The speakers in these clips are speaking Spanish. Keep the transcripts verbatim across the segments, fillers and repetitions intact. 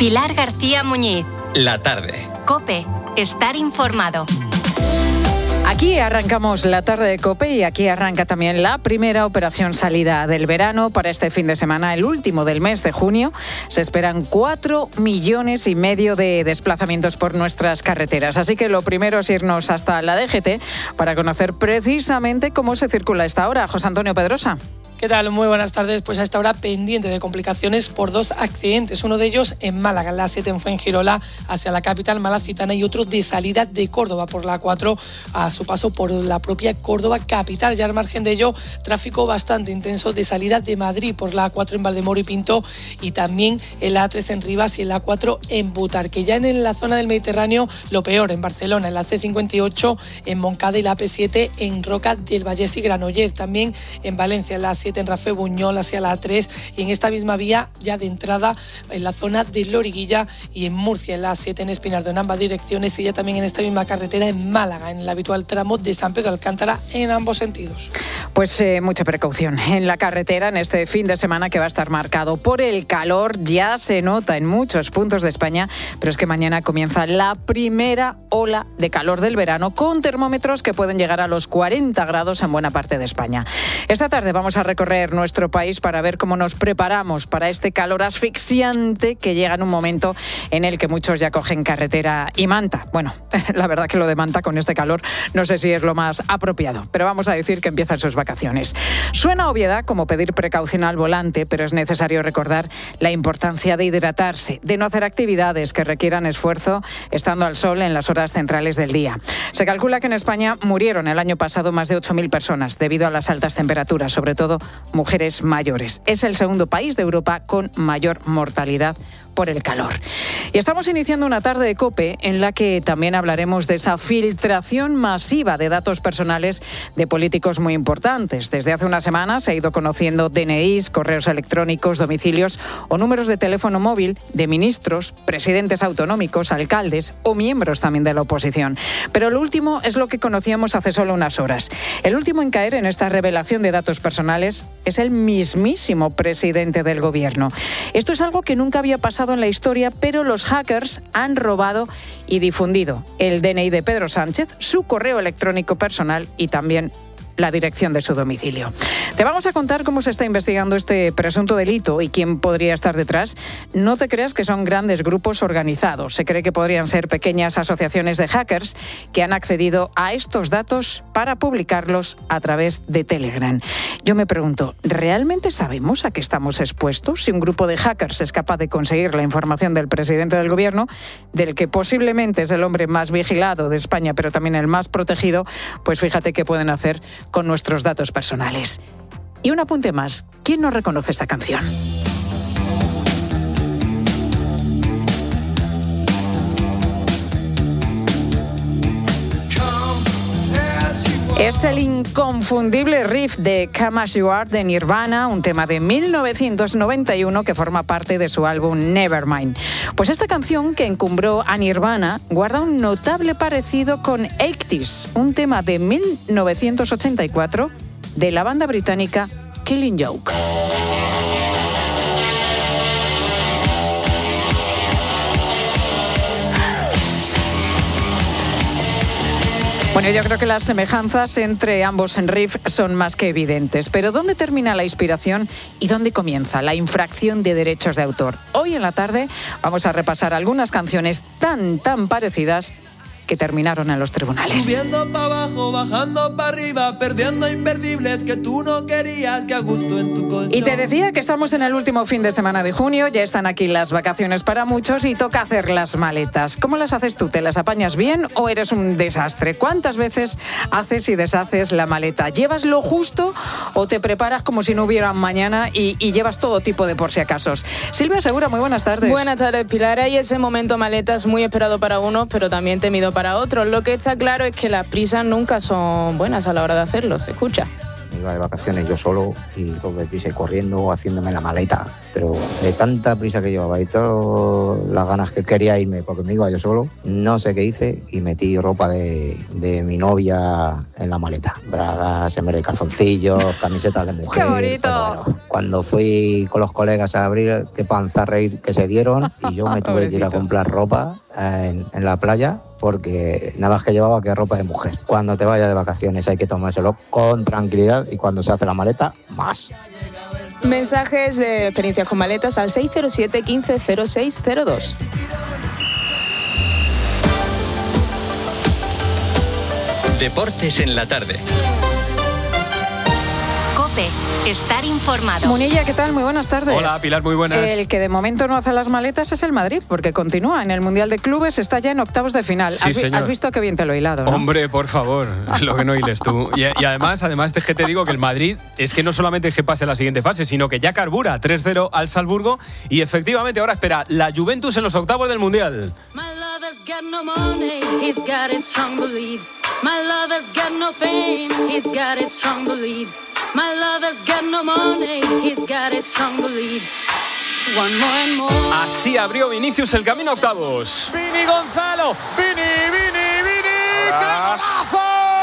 Pilar García Muñiz. La tarde. COPE. Estar informado. Aquí arrancamos la tarde de COPE y aquí arranca también la primera operación salida del verano para este fin de semana, el último del mes de junio. Se esperan cuatro millones y medio de desplazamientos por nuestras carreteras. Así que lo primero es irnos hasta la D G T para conocer precisamente cómo se circula a esta hora. José Antonio Pedrosa. ¿Qué tal? Muy buenas tardes. Pues a esta hora pendiente de complicaciones por dos accidentes. Uno de ellos en Málaga, en la siete en Fuengirola, hacia la capital malacitana, y otro de salida de Córdoba por la cuatro a su paso por la propia Córdoba capital. Ya al margen de ello, tráfico bastante intenso de salida de Madrid por la A cuatro en Valdemoro y Pinto, y también en la A tres en Rivas y en la A cuatro en Butarque. Ya en la zona del Mediterráneo, lo peor en Barcelona, en la C cincuenta y ocho en Moncada y la A P siete en Roca del Vallés y Granoller. También en Valencia, en la A siete en Rafé Buñol hacia la A tres, y en esta misma vía ya de entrada en la zona de Loriguilla, y en Murcia en la A siete en Espinardo en ambas direcciones, y ya también en esta misma carretera en Málaga, en el habitual tramo de San Pedro Alcántara en ambos sentidos. Pues eh, mucha precaución en la carretera en este fin de semana, que va a estar marcado por el calor. Ya se nota en muchos puntos de España, pero es que mañana comienza la primera ola de calor del verano, con termómetros que pueden llegar a los cuarenta grados en buena parte de España. Esta tarde vamos a recorrer nuestro país para ver cómo nos preparamos para este calor asfixiante que llega en un momento en el que muchos ya cogen carretera y manta. Bueno, la verdad que lo de manta con este calor no sé si es lo más apropiado, pero vamos a decir que empiezan sus vacaciones. Suena obviedad como pedir precaución al volante, pero es necesario recordar la importancia de hidratarse, de no hacer actividades que requieran esfuerzo estando al sol en las horas centrales del día. Se calcula que en España murieron el año pasado más de ocho mil personas debido a las altas temperaturas, sobre todo mujeres mayores. Es el segundo país de Europa con mayor mortalidad por el calor. Y estamos iniciando una tarde de COPE en la que también hablaremos de esa filtración masiva de datos personales de políticos muy importantes. Desde hace unas semanas se ha ido conociendo D N Is, correos electrónicos, domicilios o números de teléfono móvil de ministros, presidentes autonómicos, alcaldes o miembros también de la oposición. Pero lo último es lo que conocíamos hace solo unas horas. El último en caer en esta revelación de datos personales es el mismísimo presidente del gobierno. Esto es algo que nunca había pasado en la historia, pero los hackers han robado y difundido el D N I de Pedro Sánchez, su correo electrónico personal y también la dirección de su domicilio. Te vamos a contar cómo se está investigando este presunto delito y quién podría estar detrás. No te creas que son grandes grupos organizados. Se cree que podrían ser pequeñas asociaciones de hackers que han accedido a estos datos para publicarlos a través de Telegram. Yo me pregunto, ¿realmente sabemos a qué estamos expuestos? Si un grupo de hackers es capaz de conseguir la información del presidente del gobierno, del que posiblemente es el hombre más vigilado de España, pero también el más protegido, pues fíjate qué pueden hacer con nuestros datos personales. Y un apunte más, ¿quién no reconoce esta canción? Es el inconfundible riff de Come As You Are de Nirvana, un tema de mil novecientos noventa y uno que forma parte de su álbum Nevermind. Pues esta canción, que encumbró a Nirvana, guarda un notable parecido con ochenta, un tema de mil novecientos ochenta y cuatro de la banda británica Killing Joke. Bueno, yo creo que las semejanzas entre ambos en riff son más que evidentes. Pero ¿dónde termina la inspiración y dónde comienza la infracción de derechos de autor? Hoy en la tarde vamos a repasar algunas canciones tan, tan parecidas que terminaron en los tribunales. Subiendo para abajo, bajando para arriba, perdiendo imperdibles que tú no querías, que a gusto en tu colchón. Y te decía que estamos en el último fin de semana de junio, ya están aquí las vacaciones para muchos y toca hacer las maletas. ¿Cómo las haces tú? ¿Te las apañas bien o eres un desastre? ¿Cuántas veces haces y deshaces la maleta? ¿Llevas lo justo o te preparas como si no hubiera mañana y, y llevas todo tipo de por si acasos? Silvia Segura, muy buenas tardes. Buenas tardes, Pilar. Hay ese momento maletas muy esperado para uno, pero también temido para otros. Lo que está claro es que las prisas nunca son buenas a la hora de hacerlos. Escucha. Me iba de vacaciones yo solo y todo deprisa y corriendo, haciéndome la maleta. Pero de tanta prisa que llevaba y todas las ganas que quería irme porque me iba yo solo, no sé qué hice y metí ropa de, de mi novia en la maleta. Bragas, en vez de calzoncillos, camisetas de mujer. ¡Qué bonito! Bueno, cuando fui con los colegas a abrir, qué panza reír que se dieron y yo me tuve que ir a comprar ropa en, en la playa porque nada más que llevaba que ropa de mujer. Cuando te vayas de vacaciones hay que tomárselo con tranquilidad y cuando se hace la maleta, más. Mensajes de experiencias con maletas al seis cero siete, quince, cero seis cero dos. Deportes en la tarde. COPE. Estar informado. Munilla, ¿qué tal? Muy buenas tardes. Hola, Pilar, muy buenas. El que de momento no hace las maletas es el Madrid, porque continúa en el Mundial de Clubes, está ya en octavos de final. Sí, ¿Has, señor. has visto qué bien te lo he hilado, ¿no? Hombre, por favor, lo que no hiles tú. Y, y además, además de que te digo que el Madrid es que no solamente es que pase a la siguiente fase, sino que ya carbura tres cero al Salzburgo y efectivamente ahora espera la Juventus en los octavos del Mundial. Got no money, he's got his strong beliefs. My lover's got no fame, he's got his strong beliefs. My lover's got no money, he's got his strong beliefs. One more and more. Así abrió Vinicius el camino a octavos. Vini Gonzalo, Vini, Vini, Vini, ¡qué golazo!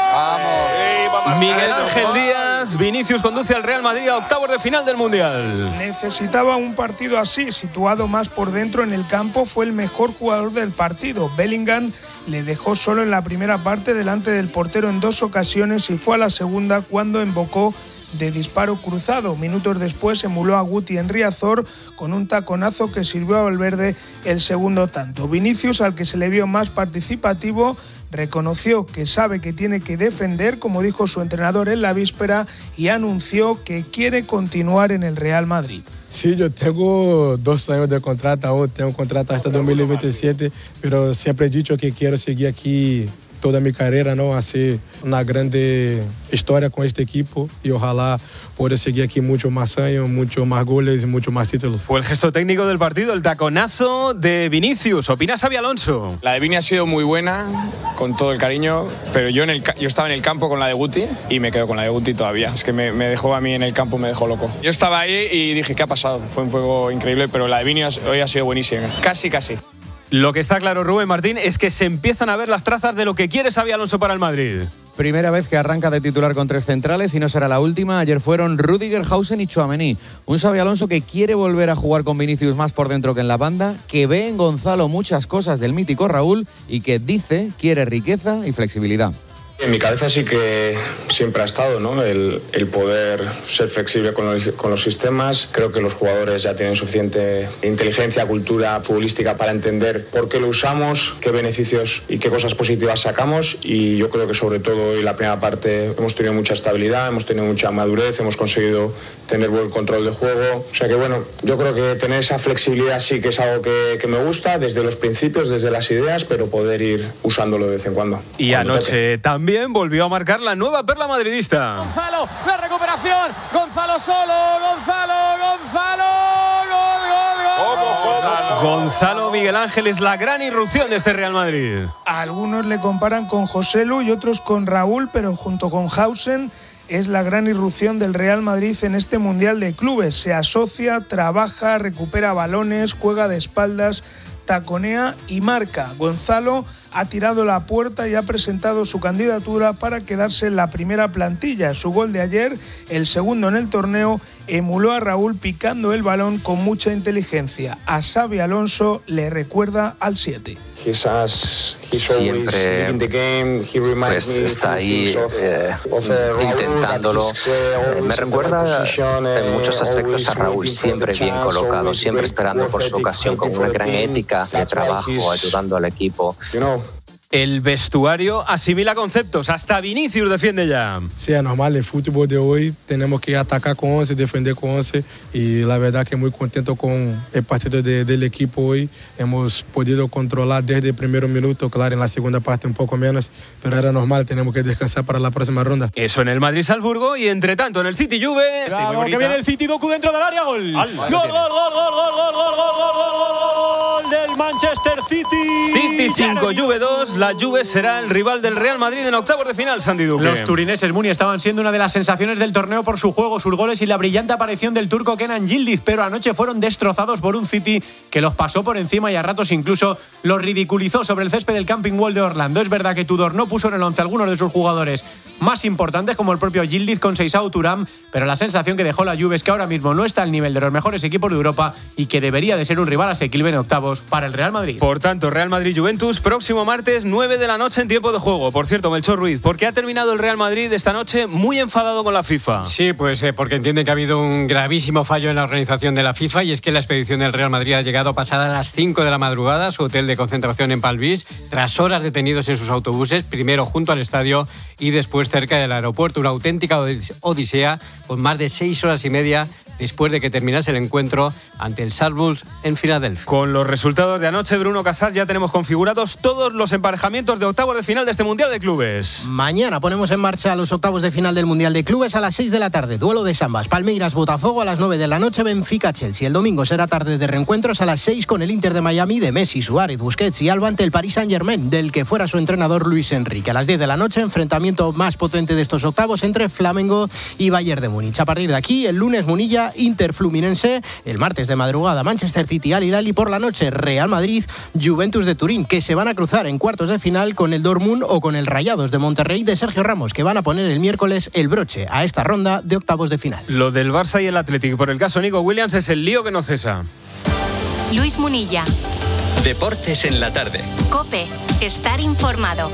Vamos. Miguel Ángel Díaz, Vinicius conduce al Real Madrid a octavos de final del Mundial. Necesitaba un partido así, situado más por dentro en el campo, fue el mejor jugador del partido. Bellingham le dejó solo en la primera parte delante del portero en dos ocasiones y fue a la segunda cuando embocó de disparo cruzado. Minutos después emuló a Guti en Riazor con un taconazo que sirvió a Valverde el segundo tanto. Vinicius, al que se le vio más participativo, reconoció que sabe que tiene que defender, como dijo su entrenador en la víspera, y anunció que quiere continuar en el Real Madrid. Sí, yo tengo dos años de contrato aún, tengo contrato hasta dos mil veintisiete, pero siempre he dicho que quiero seguir aquí toda mi carrera, ¿no? Hacer una grande historia con este equipo y ojalá pueda seguir aquí mucho más años, muchos más goles y muchos más títulos. Fue el gesto técnico del partido, el taconazo de Vinicius. ¿Opina Xabi Alonso? La de Vini ha sido muy buena, con todo el cariño, pero yo, en el, yo estaba en el campo con la de Guti y me quedo con la de Guti todavía. Es que me, me dejó a mí en el campo, me dejó loco. Yo estaba ahí y dije, ¿qué ha pasado? Fue un juego increíble, pero la de Vini hoy ha sido buenísima. Casi, casi. Lo que está claro, Rubén Martín, es que se empiezan a ver las trazas de lo que quiere Xabi Alonso para el Madrid. Primera vez que arranca de titular con tres centrales y no será la última. Ayer fueron Rüdiger, Hausen y Tchouaméni. Un Xabi Alonso que quiere volver a jugar con Vinicius más por dentro que en la banda, que ve en Gonzalo muchas cosas del mítico Raúl y que dice quiere riqueza y flexibilidad. En mi cabeza sí que siempre ha estado, ¿no? El, el poder ser flexible con los, con los sistemas. Creo que los jugadores ya tienen suficiente inteligencia, cultura futbolística para entender por qué lo usamos, qué beneficios y qué cosas positivas sacamos. Y yo creo que sobre todo en la primera parte hemos tenido mucha estabilidad, hemos tenido mucha madurez, hemos conseguido tener buen control de juego. O sea que bueno, yo creo que tener esa flexibilidad sí que es algo que, que me gusta desde los principios, desde las ideas, pero poder ir usándolo de vez en cuando. Y cuando anoche toque. También volvió a marcar la nueva perla madridista. Gonzalo, la recuperación, Gonzalo solo, Gonzalo, Gonzalo, gol, gol, gol. Gonzalo Miguel Ángel es la gran irrupción de este Real Madrid. Algunos le comparan con Joselu y otros con Raúl, pero junto con Hausen es la gran irrupción del Real Madrid en este Mundial de Clubes. Se asocia, trabaja, recupera balones, juega de espaldas, taconea y marca. Gonzalo ha tirado la puerta y ha presentado su candidatura para quedarse en la primera plantilla. Su gol de ayer, el segundo en el torneo, emuló a Raúl picando el balón con mucha inteligencia. A Xabi Alonso le recuerda al siete. Siempre pues, está ahí eh, intentándolo. Eh, me recuerda en muchos aspectos a Raúl, siempre bien colocado, siempre esperando por su ocasión, con una gran ética de trabajo, ayudando al equipo. El vestuario asimila conceptos, hasta Vinicius defiende ya. Sí, es normal, el fútbol de hoy tenemos que atacar con once, defender con once y la verdad que muy contento con el partido de, del equipo hoy. Hemos podido controlar desde el primer minuto, claro, en la segunda parte un poco menos, pero era normal, tenemos que descansar para la próxima ronda. Eso en el Madrid-Salzburgo y entre tanto en el City Juve. Bravo, que viene el City, Doku dentro del área, gol. Gol, gol, gol, gol, gol, gol, gol, gol, gol, gol, gol, gol del Manchester City. City cinco, Juve dos. La Juve será el rival del Real Madrid en octavos de final, Sandy Duque. Los turineses, Muni, estaban siendo una de las sensaciones del torneo por su juego, sus goles y la brillante aparición del turco Kenan Yildiz, pero anoche fueron destrozados por un City que los pasó por encima y a ratos incluso los ridiculizó sobre el césped del Camping World de Orlando. Es verdad que Tudor no puso en el once algunos de sus jugadores más importantes, como el propio Yildiz con Seisao Thuram, pero la sensación que dejó la Juve es que ahora mismo no está al nivel de los mejores equipos de Europa y que debería de ser un rival asequible en octavos para el Real Madrid. Por tanto, Real Madrid-Juventus, próximo martes, nueve de la noche en tiempo de juego. Por cierto, Melchor Ruiz, ¿por qué ha terminado el Real Madrid esta noche muy enfadado con la FIFA? Sí, pues eh, porque entienden que ha habido un gravísimo fallo en la organización de la FIFA, y es que la expedición del Real Madrid ha llegado pasada las cinco de la madrugada a su hotel de concentración en Palbis, tras horas detenidos en sus autobuses, primero junto al estadio y después cerca del aeropuerto. Una auténtica odisea, con más de seis horas y media después de que terminase el encuentro ante el Salzburg en Filadelfia. Con los resultados de anoche, Bruno Casas, ya tenemos configurados todos los emparejamientos de octavos de final de este Mundial de Clubes. Mañana ponemos en marcha los octavos de final del Mundial de Clubes a las seis de la tarde. Duelo de Sambas, Palmeiras-Botafogo a las nueve de la noche, Benfica-Chelsea. El domingo será tarde de reencuentros a las seis con el Inter de Miami de Messi, Suárez, Busquets y Alba ante el Paris Saint-Germain, del que fuera su entrenador Luis Enrique. A las diez de la noche, enfrentamiento más potente de estos octavos entre Flamengo y Bayern de Múnich. A partir de aquí, el lunes Munilla, Inter Fluminense, el martes de madrugada Manchester City Al Hilal y por la noche Real Madrid, Juventus de Turín, que se van a cruzar en cuartos de final con el Dortmund o con el Rayados de Monterrey de Sergio Ramos, que van a poner el miércoles el broche a esta ronda de octavos de final. Lo del Barça y el Athletic, por el caso Nico Williams, es el lío que no cesa. Luis Munilla. Deportes en la tarde. COPE. Estar informado.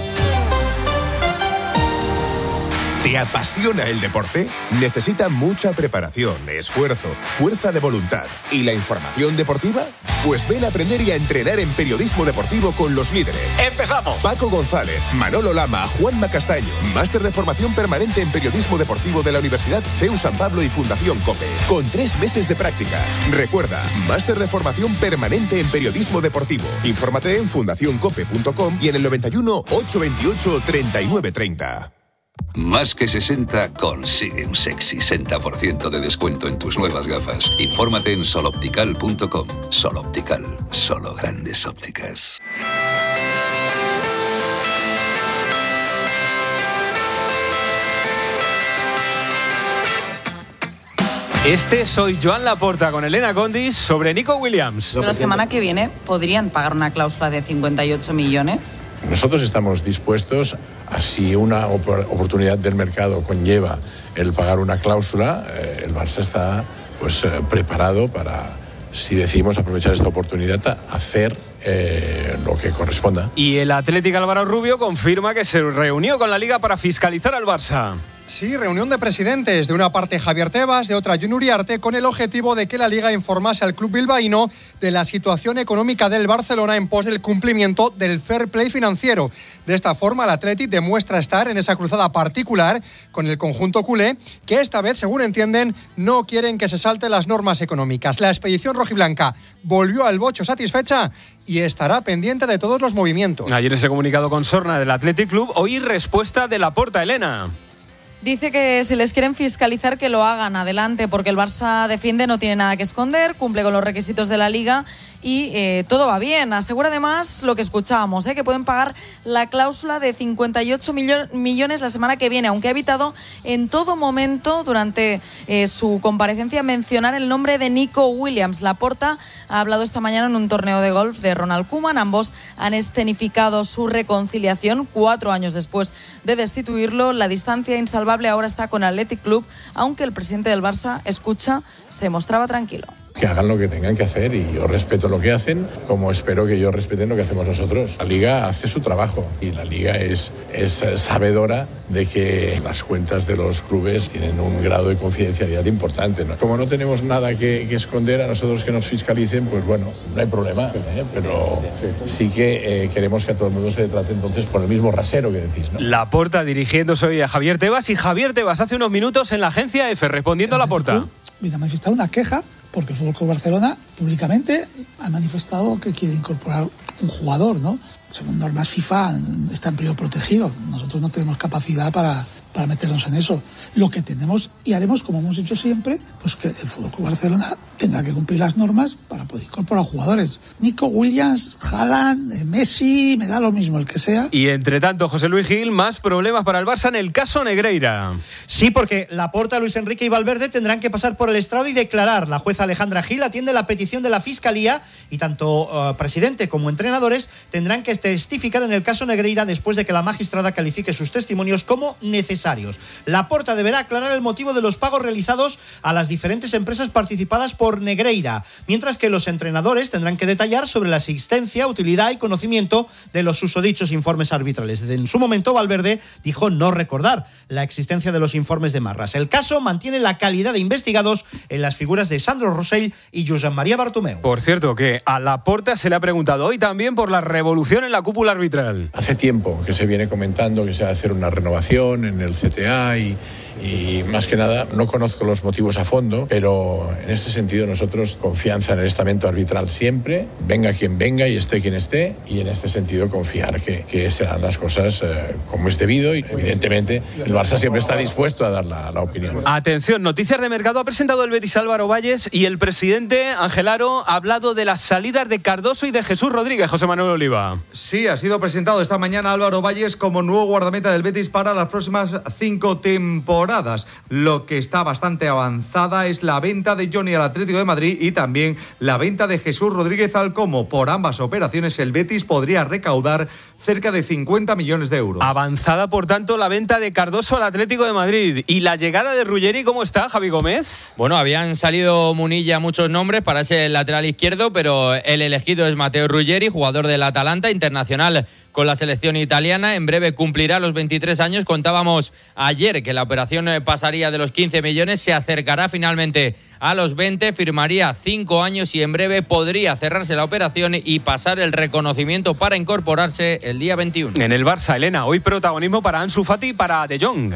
¿Te apasiona el deporte? Necesita mucha preparación, esfuerzo, fuerza de voluntad. ¿Y la información deportiva? Pues ven a aprender y a entrenar en periodismo deportivo con los líderes. ¡Empezamos! Paco González, Manolo Lama, Juanma Castaño. Máster de formación permanente en periodismo deportivo de la Universidad C E U San Pablo y Fundación COPE. Con tres meses de prácticas. Recuerda, máster de formación permanente en periodismo deportivo. Infórmate en fundación cope punto com y en el noventa y uno, ochocientos veintiocho, treinta y nueve treinta. Más que sesenta consigue un sexy sesenta por ciento de descuento en tus nuevas gafas. Infórmate en sol optical punto com. Sol Optical, solo grandes ópticas. Este soy Joan Laporta con Elena Condis sobre Nico Williams. La semana que viene podrían pagar una cláusula de cincuenta y ocho millones. Nosotros estamos dispuestos, a si una oportunidad del mercado conlleva el pagar una cláusula, eh, el Barça está pues eh, preparado para, si decidimos aprovechar esta oportunidad, hacer eh, lo que corresponda. Y el Atlético Álvaro Rubio confirma que se reunió con la Liga para fiscalizar al Barça. Sí, reunión de presidentes, de una parte Javier Tebas, de otra Jun Uriarte, con el objetivo de que la Liga informase al club bilbaíno de la situación económica del Barcelona en pos del cumplimiento del fair play financiero. De esta forma, el Athletic demuestra estar en esa cruzada particular con el conjunto culé, que esta vez, según entienden, no quieren que se salten las normas económicas. La expedición rojiblanca volvió al bocho satisfecha y estará pendiente de todos los movimientos. Ayer ese comunicado con sorna del Athletic Club, hoy respuesta de Laporta, Elena. Dice que si les quieren fiscalizar que lo hagan adelante, porque el Barça defiende, no tiene nada que esconder, cumple con los requisitos de la Liga y eh, todo va bien. Asegura además lo que escuchábamos, eh, que pueden pagar la cláusula de cincuenta y ocho millones la semana que viene, aunque ha evitado en todo momento durante eh, su comparecencia mencionar el nombre de Nico Williams. Laporta ha hablado esta mañana en un torneo de golf de Ronald Koeman. Ambos han escenificado su reconciliación cuatro años después de destituirlo. La distancia insalvable ahora está con el Athletic Club, aunque el presidente del Barça, escucha, se mostraba tranquilo. Que hagan lo que tengan que hacer y yo respeto lo que hacen, como espero que ellos respeten lo que hacemos nosotros. La Liga hace su trabajo y la Liga es, es sabedora de que las cuentas de los clubes tienen un grado de confidencialidad importante, ¿no? Como no tenemos nada que, que esconder, a nosotros que nos fiscalicen, pues bueno, no hay problema, ¿eh? Pero sí que eh, queremos que a todo el mundo se le trate entonces por el mismo rasero que decís, ¿no? Laporta dirigiéndose hoy a Javier Tebas, y Javier Tebas hace unos minutos en la agencia F respondiendo a Laporta. Viene a manifestar una queja porque el Fútbol Club Barcelona públicamente ha manifestado que quiere incorporar un jugador, ¿no? Según normas FIFA está en periodo protegido. Nosotros no tenemos capacidad para, para meternos en eso. Lo que tenemos y haremos, como hemos hecho siempre, pues que el F C Barcelona tendrá que cumplir las normas para poder incorporar jugadores. Nico Williams, Haaland, Messi, me da lo mismo el que sea. Y entre tanto, José Luis Gil, más problemas para el Barça en el caso Negreira. Sí, porque Laporta, Luis Enrique y Valverde tendrán que pasar por el estrado y declarar. La jueza Alejandra Gil atiende la petición de la Fiscalía y tanto uh, presidente como entrenadores tendrán que testificar en el caso Negreira después de que la magistrada califique sus testimonios como necesarios. Laporta deberá aclarar el motivo de los pagos realizados a las diferentes empresas participadas por Negreira, mientras que los entrenadores tendrán que detallar sobre la existencia, utilidad y conocimiento de los susodichos informes arbitrales. En su momento, Valverde dijo no recordar la existencia de los informes de Marras. El caso mantiene la calidad de investigados en las figuras de Sandro Rosell y Josep María Bartomeu. Por cierto, que a Laporta se le ha preguntado hoy también por la revolución en la cúpula arbitral. Hace tiempo que se viene comentando que se va a hacer una renovación en el C T A y... Y más que nada, no conozco los motivos a fondo, pero en este sentido nosotros confianza en el estamento arbitral siempre, venga quien venga y esté quien esté, y en este sentido confiar que, que serán las cosas eh, como es debido, y evidentemente el Barça siempre está dispuesto a dar la, la opinión. Atención, noticias de mercado. Ha presentado el Betis Álvaro Valles y el presidente Ángel Aro ha hablado de las salidas de Cardoso y de Jesús Rodríguez. José Manuel Oliva. Sí, ha sido presentado esta mañana Álvaro Valles como nuevo guardameta del Betis para las próximas cinco temporadas. Lo que está bastante avanzada es la venta de Johnny al Atlético de Madrid y también la venta de Jesús Rodríguez al Como. Por ambas operaciones el Betis podría recaudar cerca de cincuenta millones de euros. Avanzada, por tanto, la venta de Cardoso al Atlético de Madrid. ¿Y la llegada de Ruggeri cómo está, Javi Gómez? Bueno, habían salido Munilla muchos nombres para ese lateral izquierdo, pero el elegido es Matteo Ruggeri, jugador del Atalanta, internacional con la selección italiana. En breve cumplirá los veintitrés años. Contábamos ayer que la operación pasaría de los quince millones, se acercará finalmente a los veinte, firmaría cinco años y en breve podría cerrarse la operación y pasar el reconocimiento para incorporarse el día veintiuno. En el Barça, Elena, hoy protagonismo para Ansu Fati y para De Jong.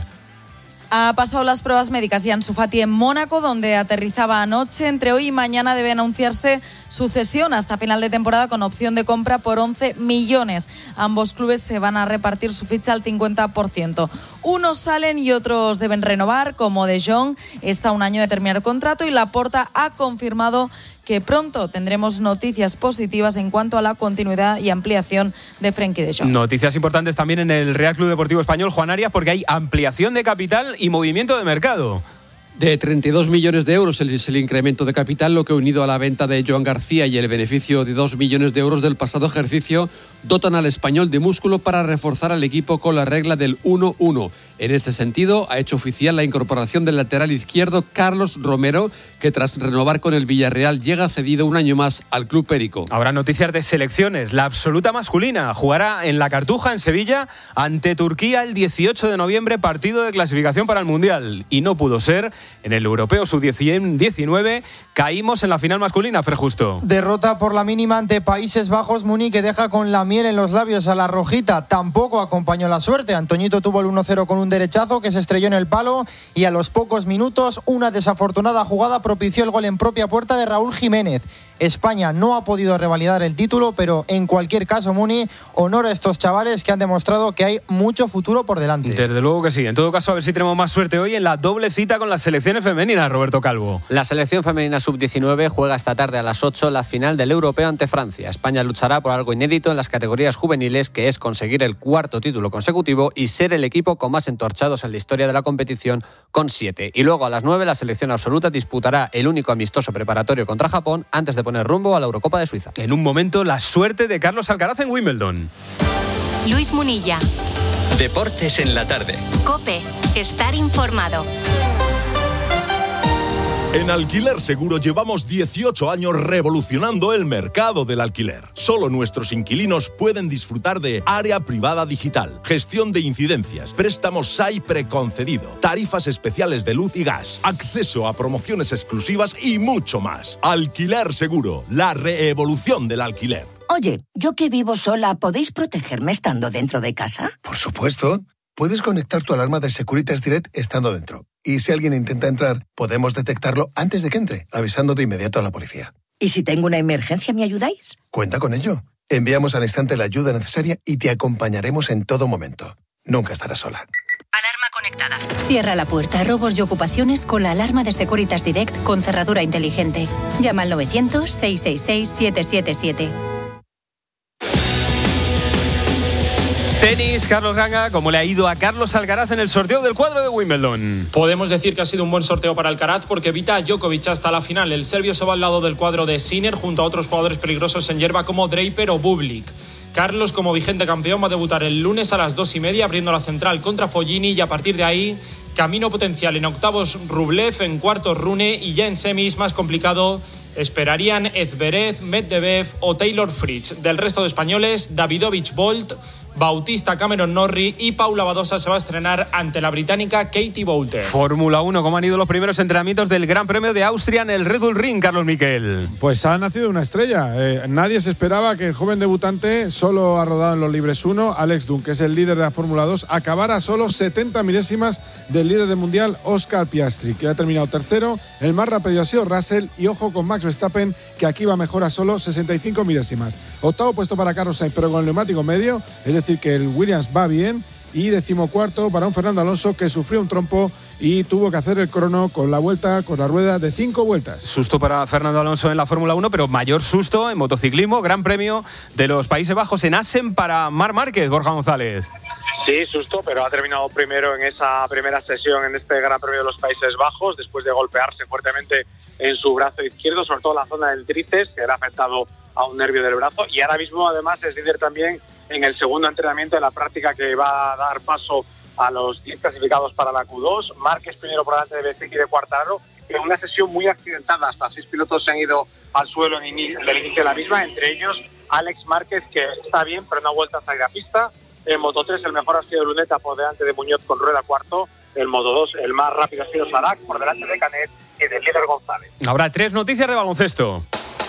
Ha pasado las pruebas médicas y Ansu Fati en Mónaco, donde aterrizaba anoche. Entre hoy y mañana debe anunciarse su cesión hasta final de temporada con opción de compra por once millones. Ambos clubes se van a repartir su ficha al cincuenta por ciento. Unos salen y otros deben renovar, como De Jong. Está a un año de terminar el contrato y Laporta ha confirmado que pronto tendremos noticias positivas en cuanto a la continuidad y ampliación de Frenkie de Jong. Noticias importantes también en el Real Club Deportivo Español, Juan Arias, porque hay ampliación de capital y movimiento de mercado. De treinta y dos millones de euros es el incremento de capital, lo que unido a la venta de Joan García y el beneficio de dos millones de euros del pasado ejercicio, dotan al Español de músculo para reforzar al equipo con la regla del uno uno. En este sentido, ha hecho oficial la incorporación del lateral izquierdo Carlos Romero, que tras renovar con el Villarreal llega cedido un año más al Club Perico. Ahora noticias de selecciones. La absoluta masculina jugará en la Cartuja, en Sevilla, ante Turquía el dieciocho de noviembre, partido de clasificación para el Mundial. Y no pudo ser. En el Europeo sub diecinueve caímos en la final masculina, Fer Justo. Derrota por la mínima ante Países Bajos. Muni, que deja con la miel en los labios a la rojita. Tampoco acompañó la suerte. Antoñito tuvo el uno cero con un derechazo que se estrelló en el palo y a los pocos minutos una desafortunada jugada propició el gol en propia puerta de Raúl Jiménez. España no ha podido revalidar el título, pero en cualquier caso, Muni, honor a estos chavales que han demostrado que hay mucho futuro por delante. Desde luego que sí. En todo caso, a ver si tenemos más suerte hoy en la doble cita con las selecciones femeninas, Roberto Calvo. La selección femenina sub diecinueve juega esta tarde a las ocho la final del Europeo ante Francia. España luchará por algo inédito en las categorías juveniles, que es conseguir el cuarto título consecutivo y ser el equipo con más entorchados en la historia de la competición, con siete. Y luego a las nueve la selección absoluta disputará el único amistoso preparatorio contra Japón antes de poner rumbo a la Eurocopa de Suiza. En un momento, la suerte de Carlos Alcaraz en Wimbledon. Luis Munilla. Deportes en la tarde. COPE. Estar informado. En Alquiler Seguro llevamos dieciocho años revolucionando el mercado del alquiler. Solo nuestros inquilinos pueden disfrutar de área privada digital, gestión de incidencias, préstamos S A I preconcedido, tarifas especiales de luz y gas, acceso a promociones exclusivas y mucho más. Alquiler Seguro, la reevolución del alquiler. Oye, yo que vivo sola, ¿podéis protegerme estando dentro de casa? Por supuesto. Puedes conectar tu alarma de Securitas Direct estando dentro. Y si alguien intenta entrar, podemos detectarlo antes de que entre, avisando de inmediato a la policía. ¿Y si tengo una emergencia, me ayudáis? Cuenta con ello. Enviamos al instante la ayuda necesaria y te acompañaremos en todo momento. Nunca estarás sola. Alarma conectada. Cierra la puerta, robos y ocupaciones con la alarma de Securitas Direct con cerradura inteligente. Llama al novecientos, seiscientos sesenta y seis, setecientos setenta y siete. Tenis, Carlos Ganga, ¿cómo le ha ido a Carlos Alcaraz en el sorteo del cuadro de Wimbledon? Podemos decir que ha sido un buen sorteo para Alcaraz porque evita a Djokovic hasta la final. El serbio se va al lado del cuadro de Sinner junto a otros jugadores peligrosos en hierba como Draper o Bublik. Carlos, como vigente campeón, va a debutar el lunes a las dos y media abriendo la central contra Fognini y a partir de ahí camino potencial en octavos Rublev, en cuartos Rune y ya en semis más complicado esperarían Zverev, Medvedev o Taylor Fritz. Del resto de españoles, Davidovich Bolt, Bautista Cameron Norrie y Paula Badosa se va a estrenar ante la británica Katie Boulter. Fórmula uno, ¿cómo han ido los primeros entrenamientos del Gran Premio de Austria en el Red Bull Ring, Carlos Miquel? Pues ha nacido una estrella. Eh, nadie se esperaba que el joven debutante, solo ha rodado en los libres uno, Alex Dunn, que es el líder de la Fórmula dos, acabara a solo setenta milésimas del líder del mundial, Oscar Piastri, que ha terminado tercero. El más rápido ha sido Russell y ojo con Max Verstappen, que aquí va mejor a solo sesenta y cinco milésimas. Octavo puesto para Carlos Sainz, pero con el neumático medio, es decir, que el Williams va bien. Y decimocuarto para un Fernando Alonso que sufrió un trompo y tuvo que hacer el crono con la vuelta, con la rueda de cinco vueltas. Susto para Fernando Alonso en la Fórmula uno, pero mayor susto en motociclismo. Gran Premio de los Países Bajos en Assen para Marc Márquez, Borja González. Sí, susto, pero ha terminado primero en esa primera sesión en este Gran Premio de los Países Bajos después de golpearse fuertemente en su brazo izquierdo, sobre todo en la zona del tríceps, que era afectado a un nervio del brazo, y ahora mismo además es líder también en el segundo entrenamiento de la práctica que va a dar paso a los diez clasificados para la Q dos. Márquez primero por delante de Bezzecchi y de Quartararo, en una sesión muy accidentada. Hasta seis pilotos se han ido al suelo en el inicio de la misma, entre ellos Alex Márquez, que está bien pero no ha vuelto a salir a pista. En Moto tres el mejor ha sido Luneta por delante de Muñoz con rueda cuarto. En Moto dos el más rápido ha sido Sarac por delante de Canet y del líder González. Habrá tres noticias de baloncesto.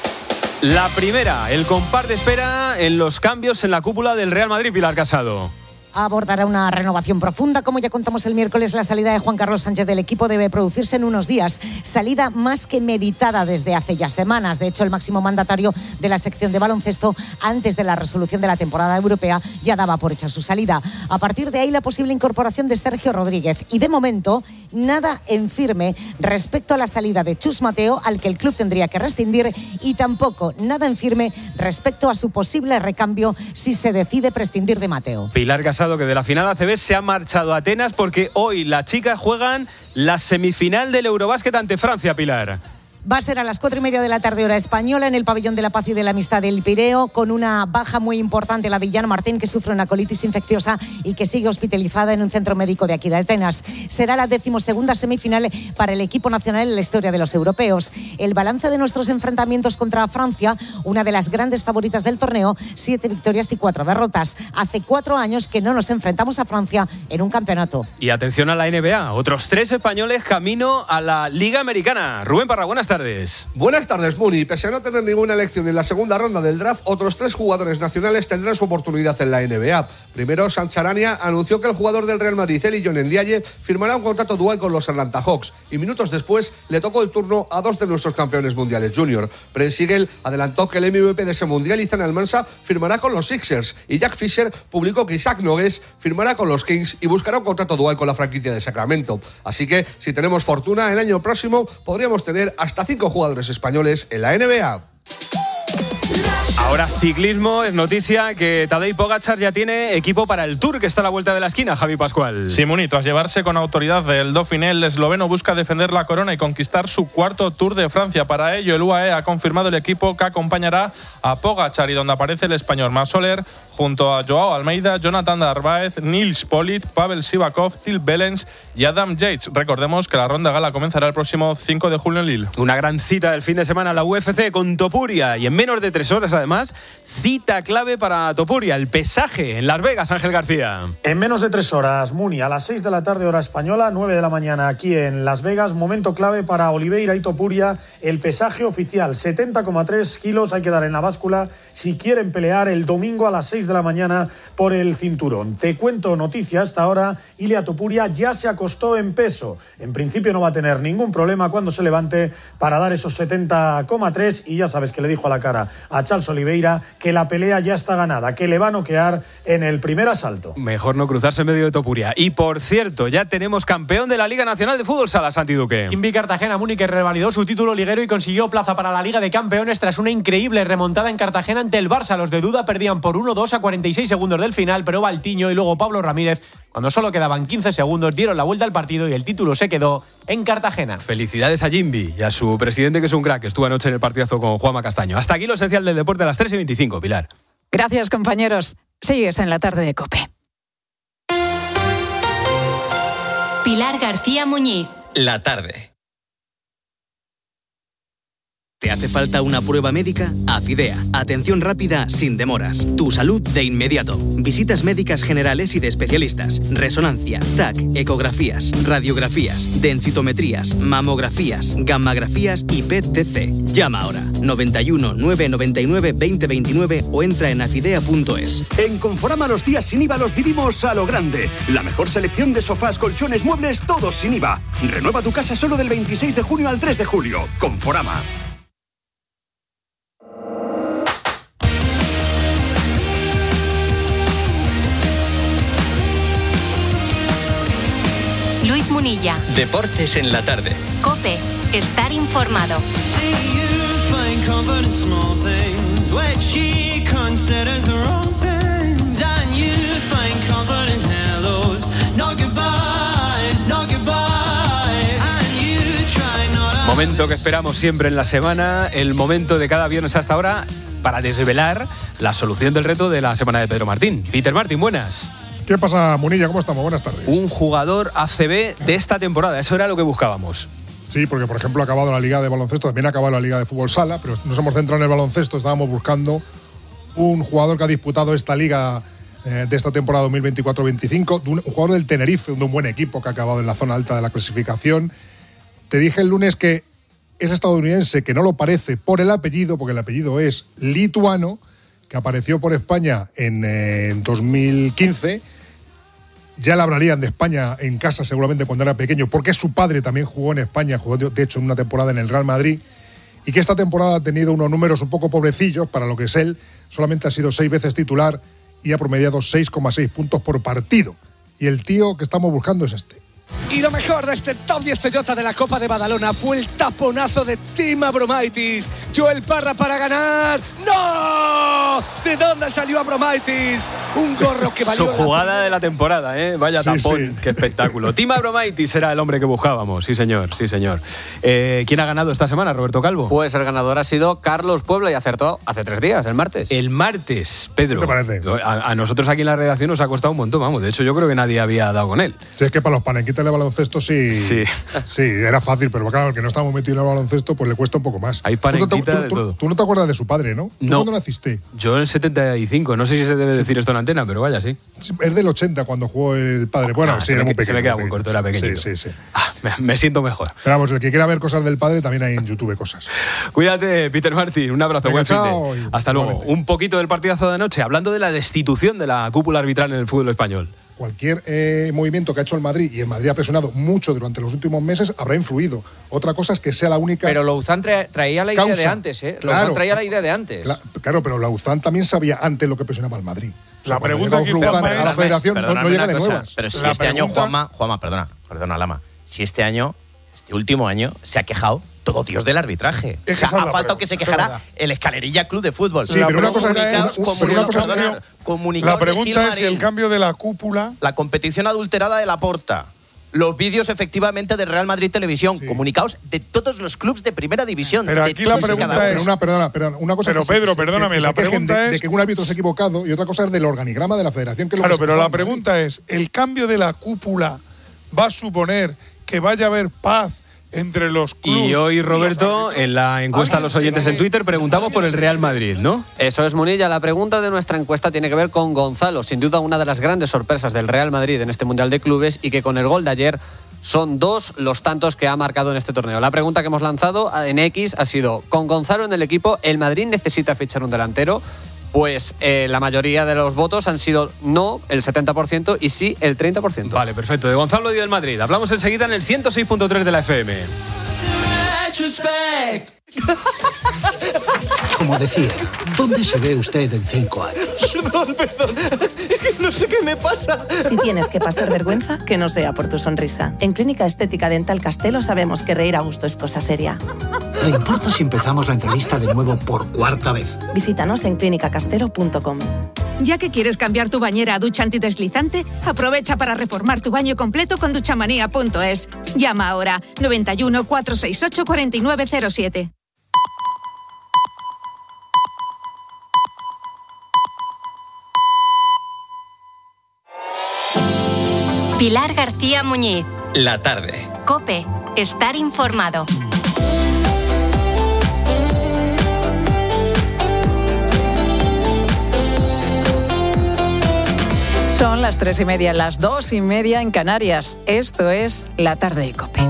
La primera, el compás de espera en los cambios en la cúpula del Real Madrid, Pilar Casado. Abordará una renovación profunda. Como ya contamos el miércoles, la salida de Juan Carlos Sánchez del equipo debe producirse en unos días. Salida más que meditada desde hace ya semanas. De hecho, el máximo mandatario de la sección de baloncesto, antes de la resolución de la temporada europea, ya daba por hecha su salida. A partir de ahí, la posible incorporación de Sergio Rodríguez. Y de momento, nada en firme respecto a la salida de Chus Mateo, al que el club tendría que rescindir, y tampoco nada en firme respecto a su posible recambio si se decide prescindir de Mateo. Pilar Casado, que de la final A C B se ha marchado a Atenas porque hoy las chicas juegan la semifinal del Eurobásquet ante Francia, Pilar. Va a ser a las cuatro y media de la tarde hora española en el Pabellón de la Paz y de la Amistad del Pireo, con una baja muy importante, la de Jan Martín, que sufre una colitis infecciosa y que sigue hospitalizada en un centro médico de aquí de Atenas. Será la decimosegunda semifinal para el equipo nacional en la historia de los europeos. El balance de nuestros enfrentamientos contra Francia, una de las grandes favoritas del torneo, siete victorias y cuatro derrotas. Hace cuatro años que no nos enfrentamos a Francia en un campeonato. Y atención a la N B A, otros tres españoles camino a la Liga Americana. Rubén Parra, buenas tardes. Tardes. Buenas tardes, Muni. Pese a no tener ninguna elección en la segunda ronda del draft, otros tres jugadores nacionales tendrán su oportunidad en la N B A. Primero, Sancharania anunció que el jugador del Real Madrid, Elijon Ndiaye, firmará un contrato dual con los Atlanta Hawks, y minutos después le tocó el turno a dos de nuestros campeones mundiales junior. Prince Sigel adelantó que el M V P de ese mundial, Ethan Almansa, firmará con los Sixers, y Jack Fisher publicó que Isaac Nogués firmará con los Kings y buscará un contrato dual con la franquicia de Sacramento. Así que, si tenemos fortuna, el año próximo podríamos tener hasta cinco jugadores españoles en la N B A. Ahora ciclismo, es noticia que Tadej Pogačar ya tiene equipo para el Tour, que está a la vuelta de la esquina, Javi Pascual. Simoni, tras llevarse con autoridad del Dauphiné, el esloveno busca defender la corona y conquistar su cuarto Tour de Francia. Para ello, el U A E ha confirmado el equipo que acompañará a Pogačar y donde aparece el español Marc Soler, junto a Joao Almeida, Jonathan Narváez, Nils Politt, Pavel Sivakov, Till Belens y Adam Yates. Recordemos que la ronda gala comenzará el próximo cinco de julio en Lille. Una gran cita del fin de semana, la U F C con Topuria, y en menos de tres horas además, cita clave para Topuria, el pesaje en Las Vegas, Ángel García. En menos de tres horas, Muni, a las seis de la tarde hora española, nueve de la mañana aquí en Las Vegas, momento clave para Oliveira y Topuria, el pesaje oficial, setenta coma tres kilos hay que dar en la báscula si quieren pelear el domingo a las seis de la mañana por el cinturón. Te cuento noticia hasta ahora, Ilia Topuria ya se acostó en peso, en principio no va a tener ningún problema cuando se levante para dar esos setenta coma tres, y ya sabes que le dijo a la cara a Charles Oliveira Oliveira que la pelea ya está ganada, que le va a noquear en el primer asalto. Mejor no cruzarse en medio de Topuria. Y por cierto, ya tenemos campeón de la Liga Nacional de Fútbol Sala, Santi Duque. Invi Cartagena Múnich revalidó su título liguero y consiguió plaza para la Liga de Campeones tras una increíble remontada en Cartagena ante el Barça. Los de Duda perdían por uno dos a cuarenta y seis segundos del final, pero Valtiño y luego Pablo Ramírez, cuando solo quedaban quince segundos, dieron la vuelta al partido y el título se quedó en Cartagena. Felicidades a Jimby y a su presidente, que es un crack, que estuvo anoche en el partidazo con Juanma Castaño. Hasta aquí lo esencial del deporte a las tres y veinticinco, Pilar. Gracias, compañeros. Sigues en la tarde de COPE. Pilar García Muñiz. La tarde. ¿Te hace falta una prueba médica? Afidea. Atención rápida sin demoras. Tu salud de inmediato. Visitas médicas generales y de especialistas. Resonancia, T A C, ecografías, radiografías, densitometrías, mamografías, gammagrafías y P E T C. Llama ahora. noventa y uno, nueve noventa y nueve, veinte veintinueve o entra en afidea punto es. En Conforama los días sin I V A los vivimos a lo grande. La mejor selección de sofás, colchones, muebles, todos sin I V A. Renueva tu casa solo del veintiséis de junio al tres de julio. Conforama. Luis Munilla. Deportes en la tarde. COPE. Estar informado. Momento que esperamos siempre en la semana, el momento de cada viernes hasta ahora para desvelar la solución del reto de la semana de Pedro Martín. Peter Martín, buenas. ¿Qué pasa, Munilla? ¿Cómo estamos? Buenas tardes. Un jugador A C B de esta temporada, eso era lo que buscábamos. Sí, porque por ejemplo ha acabado la Liga de Baloncesto, también ha acabado la Liga de Fútbol Sala, pero nos hemos centrado en el baloncesto, estábamos buscando un jugador que ha disputado esta Liga eh, de esta temporada dos mil veinticuatro veinticinco, un, un jugador del Tenerife, de un buen equipo que ha acabado en la zona alta de la clasificación. Te dije el lunes que es estadounidense, que no lo parece por el apellido, porque el apellido es lituano, que apareció por España en, eh, en dos mil quince. Ya le hablarían de España en casa seguramente cuando era pequeño, porque su padre también jugó en España, jugó de hecho en una temporada en el Real Madrid, y que esta temporada ha tenido unos números un poco pobrecillos para lo que es él. Solamente ha sido seis veces titular y ha promediado seis coma seis puntos por partido. Y el tío que estamos buscando es este. Y lo mejor de este top diez Toyota de la Copa de Badalona fue el taponazo de Tim Abromaitis. Joel Parra para ganar. ¡No! ¿De dónde salió Abromaitis? Un gorro que valió Su jugada de la temporada, ¿eh? Vaya sí, tapón, sí. Qué espectáculo. Tim Abromaitis era el hombre que buscábamos, sí señor, sí señor. Eh, ¿Quién ha ganado esta semana, Roberto Calvo? Pues el ganador ha sido Carlos Puebla y acertó hace tres días, el martes. El martes, Pedro. ¿Qué te parece? A, a nosotros aquí en la redacción nos ha costado un montón, vamos. De hecho, yo creo que nadie había dado con él. Si es que para los panenquitas de baloncesto sí, sí, sí, era fácil, pero claro, el que no estamos metidos en el baloncesto pues le cuesta un poco más. Hay panenquita de tú, todo. Tú no te acuerdas de su padre, ¿no? ¿Tú no. ¿Cuándo naciste? Yo en el setenta y cinco, no sé si se debe decir esto en antena, pero vaya, sí. Es del ochenta cuando jugó el padre. Bueno, ah, sí, era muy que, pequeño. Se me queda muy corto, era pequeñito. Sí, sí, sí. Ah, me, me siento mejor. Pero vamos, el que quiera ver cosas del padre también hay en YouTube cosas. Cuídate, Peter Martín, un abrazo, Venga, buen chao, fin de. Hasta luego. Un poquito del partidazo de anoche, hablando de la destitución de la cúpula arbitral en el fútbol español. Cualquier eh, movimiento que ha hecho el Madrid, y el Madrid ha presionado mucho durante los últimos meses, habrá influido. Otra cosa es que sea la única. Pero Louzán tra traía la idea causa. de antes, ¿eh? Claro, Louzán traía la idea de antes. Claro, claro, pero Louzán también sabía antes lo que presionaba al Madrid. O sea, la pregunta que Louzán a la federación no, no llega de cosa, nuevas. Pero si la este pregunta... año, Juanma, Juanma, perdona, perdona, Lama. Si este año, este último año, se ha quejado todo Dios del arbitraje. Es o sea, ha faltado pregunta, que se quejara el Escalerilla Club de Fútbol. Sí, pero una cosa es, pero una cosa perdona, la pregunta es si el cambio de la cúpula, la competición adulterada de Laporta, los vídeos efectivamente de Real Madrid Televisión, sí. Comunicados de todos los clubes de primera división. Pero aquí la pregunta es una, perdona, perdona, una cosa. Pero que Pedro, se, perdóname, que, que la pregunta de, es de que un árbitro se ha equivocado y otra cosa es del organigrama de la Federación. Que es claro, lo que pero la pregunta es, ¿el cambio de la cúpula va a suponer que vaya a haber paz entre los clubes? Y hoy, Roberto, en la encuesta a los oyentes en Twitter preguntamos por el Real Madrid, ¿no? Eso es, Munilla. La pregunta de nuestra encuesta tiene que ver con Gonzalo, sin duda una de las grandes sorpresas del Real Madrid en este Mundial de Clubes, y que con el gol de ayer son dos los tantos que ha marcado en este torneo. La pregunta que hemos lanzado en X ha sido, con Gonzalo en el equipo, ¿el Madrid necesita fichar un delantero? Pues eh, la mayoría de los votos han sido no, el setenta por ciento, y sí, el treinta por ciento. Vale, perfecto. De Gonzalo y del Madrid. Hablamos enseguida en el ciento seis punto tres de la F M. Como decía, ¿dónde se ve usted en cinco años? Perdón, perdón. No sé qué me pasa. Si tienes que pasar vergüenza, que no sea por tu sonrisa. En Clínica Estética Dental Castelo sabemos que reír a gusto es cosa seria. ¿Le importa si empezamos la entrevista de nuevo por cuarta vez? Visítanos en clínica castelo punto com. Ya que quieres cambiar tu bañera a ducha antideslizante, aprovecha para reformar tu baño completo con duchamanía punto es. Llama ahora noventa y uno, cuatrocientos sesenta y ocho, cuarenta y nueve cero siete. Pilar García Muñiz. La tarde. COPE. Estar informado. Son las tres y media, las dos y media en Canarias. Esto es La Tarde de COPE.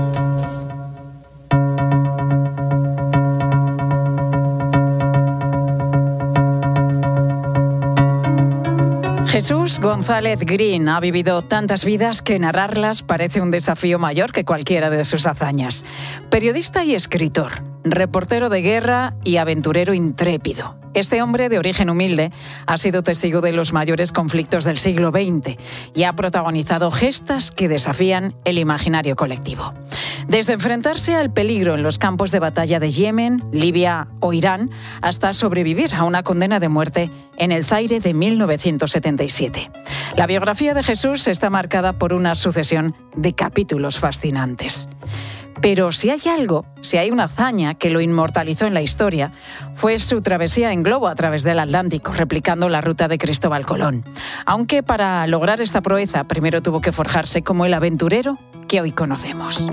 Jesús González Green ha vivido tantas vidas que narrarlas parece un desafío mayor que cualquiera de sus hazañas. Periodista y escritor, reportero de guerra y aventurero intrépido. Este hombre de origen humilde ha sido testigo de los mayores conflictos del siglo veinte y ha protagonizado gestas que desafían el imaginario colectivo. Desde enfrentarse al peligro en los campos de batalla de Yemen, Libia o Irán, hasta sobrevivir a una condena de muerte en el Zaire de mil novecientos setenta y siete. La biografía de Jesús está marcada por una sucesión de capítulos fascinantes. Pero si hay algo, si hay una hazaña que lo inmortalizó en la historia, fue su travesía en globo a través del Atlántico, replicando la ruta de Cristóbal Colón. Aunque para lograr esta proeza, primero tuvo que forjarse como el aventurero que hoy conocemos.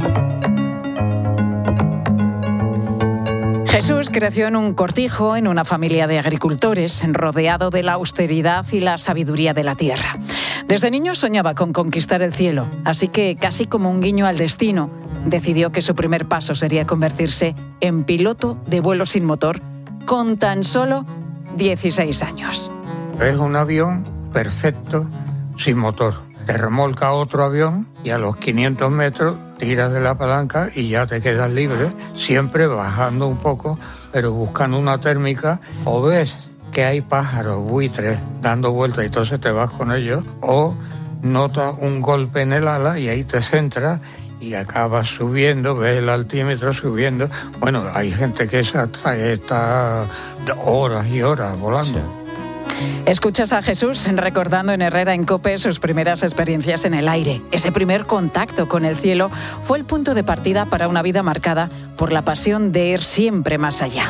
Jesús creció en un cortijo, en una familia de agricultores, rodeado de la austeridad y la sabiduría de la tierra. Desde niño soñaba con conquistar el cielo, así que, casi como un guiño al destino, decidió que su primer paso sería convertirse en piloto de vuelo sin motor con tan solo dieciséis años. Es un avión perfecto sin motor. Te remolca otro avión y a los quinientos metros tiras de la palanca y ya te quedas libre, siempre bajando un poco, pero buscando una térmica. O ves que hay pájaros, buitres, dando vueltas y entonces te vas con ellos, o notas un golpe en el ala y ahí te centras y acabas subiendo, ves el altímetro subiendo. Bueno, hay gente que está, está horas y horas volando. Sí. Escuchas a Jesús recordando en Herrera en COPE sus primeras experiencias en el aire. Ese primer contacto con el cielo fue el punto de partida para una vida marcada por la pasión de ir siempre más allá.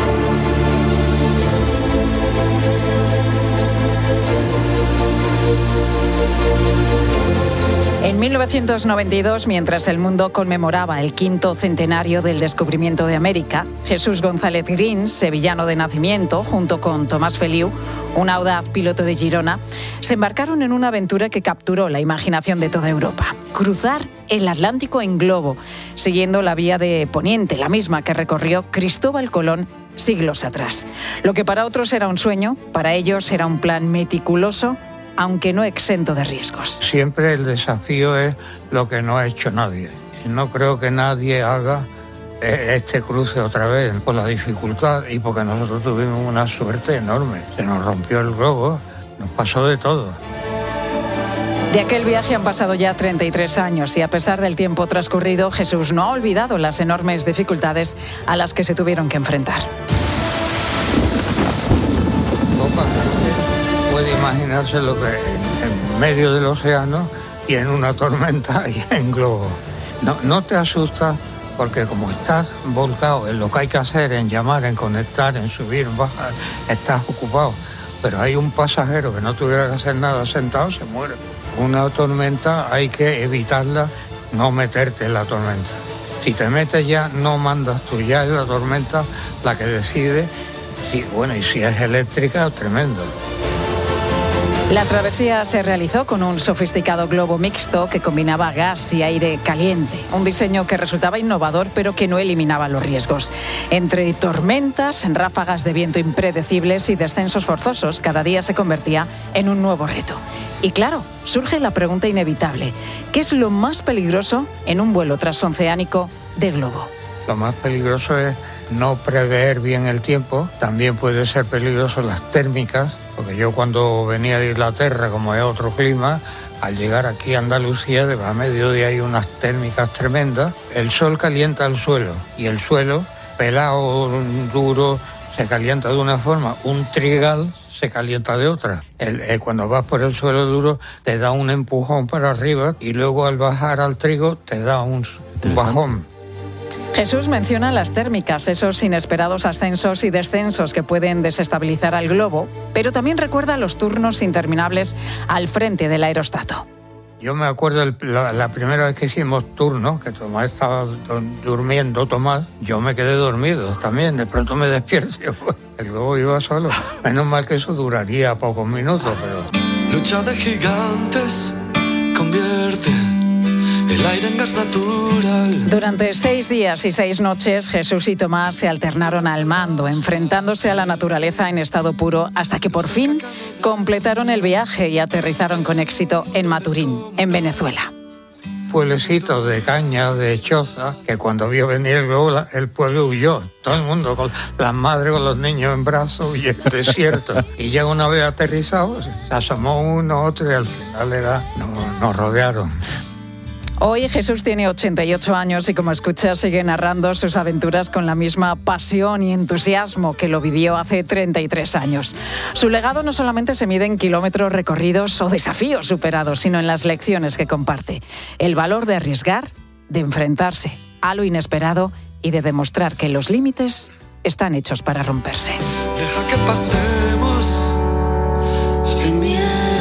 En mil novecientos noventa y dos, mientras el mundo conmemoraba el quinto centenario del descubrimiento de América, Jesús González Green, sevillano de nacimiento, junto con Tomás Feliu, un audaz piloto de Girona, se embarcaron en una aventura que capturó la imaginación de toda Europa. Cruzar el Atlántico en globo, siguiendo la vía de Poniente, la misma que recorrió Cristóbal Colón siglos atrás. Lo que para otros era un sueño, para ellos era un plan meticuloso, aunque no exento de riesgos. Siempre el desafío es lo que no ha hecho nadie. Y no creo que nadie haga este cruce otra vez por la dificultad y porque nosotros tuvimos una suerte enorme. Se nos rompió el globo, nos pasó de todo. De aquel viaje han pasado ya treinta y tres años y a pesar del tiempo transcurrido, Jesús no ha olvidado las enormes dificultades a las que se tuvieron que enfrentar. Puede imaginarse lo que en medio del océano y en una tormenta y en globo. No, no te asustas porque como estás volcado en lo que hay que hacer, en llamar, en conectar, en subir, bajar, estás ocupado. Pero hay un pasajero que no tuviera que hacer nada sentado, se muere. Una tormenta hay que evitarla, no meterte en la tormenta. Si te metes ya, no mandas tú, ya es la tormenta la que decide. Y bueno, y si es eléctrica, tremendo. La travesía se realizó con un sofisticado globo mixto que combinaba gas y aire caliente, un diseño que resultaba innovador pero que no eliminaba los riesgos. Entre tormentas, ráfagas de viento impredecibles y descensos forzosos, cada día se convertía en un nuevo reto. Y claro, surge la pregunta inevitable, ¿qué es lo más peligroso en un vuelo transoceánico de globo? Lo más peligroso es no prever bien el tiempo. También puede ser peligroso las térmicas, porque yo cuando venía de Inglaterra, como es otro clima, al llegar aquí a Andalucía, a mediodía hay unas térmicas tremendas. El sol calienta el suelo y el suelo, pelado, duro, se calienta de una forma. Un trigal se calienta de otra. El, eh, cuando vas por el suelo duro te da un empujón para arriba y luego al bajar al trigo te da un, un bajón. Jesús menciona las térmicas, esos inesperados ascensos y descensos que pueden desestabilizar al globo, pero también recuerda los turnos interminables al frente del aerostato. Yo me acuerdo el, la, la primera vez que hicimos turno, que Tomás estaba do, durmiendo, Tomás, yo me quedé dormido también, de pronto me despierto, el globo iba solo. Menos mal que eso duraría pocos minutos, pero... Lucha de gigantes, convierte el aire en gas natural. Durante seis días y seis noches, Jesús y Tomás se alternaron al mando, enfrentándose a la naturaleza en estado puro, hasta que por fin completaron el viaje y aterrizaron con éxito en Maturín, en Venezuela. Pueblecito de caña, de choza, que cuando vio venir el globo, el pueblo huyó. Todo el mundo, con las madres con los niños en brazos, y el desierto. Y ya una vez aterrizados, se asomó uno, otro, y al final era, nos, nos rodearon. Hoy Jesús tiene ochenta y ocho años y, como escuchas, sigue narrando sus aventuras con la misma pasión y entusiasmo que lo vivió hace treinta y tres años. Su legado no solamente se mide en kilómetros recorridos o desafíos superados, sino en las lecciones que comparte. El valor de arriesgar, de enfrentarse a lo inesperado y de demostrar que los límites están hechos para romperse. Deja que pasemos sin miedo.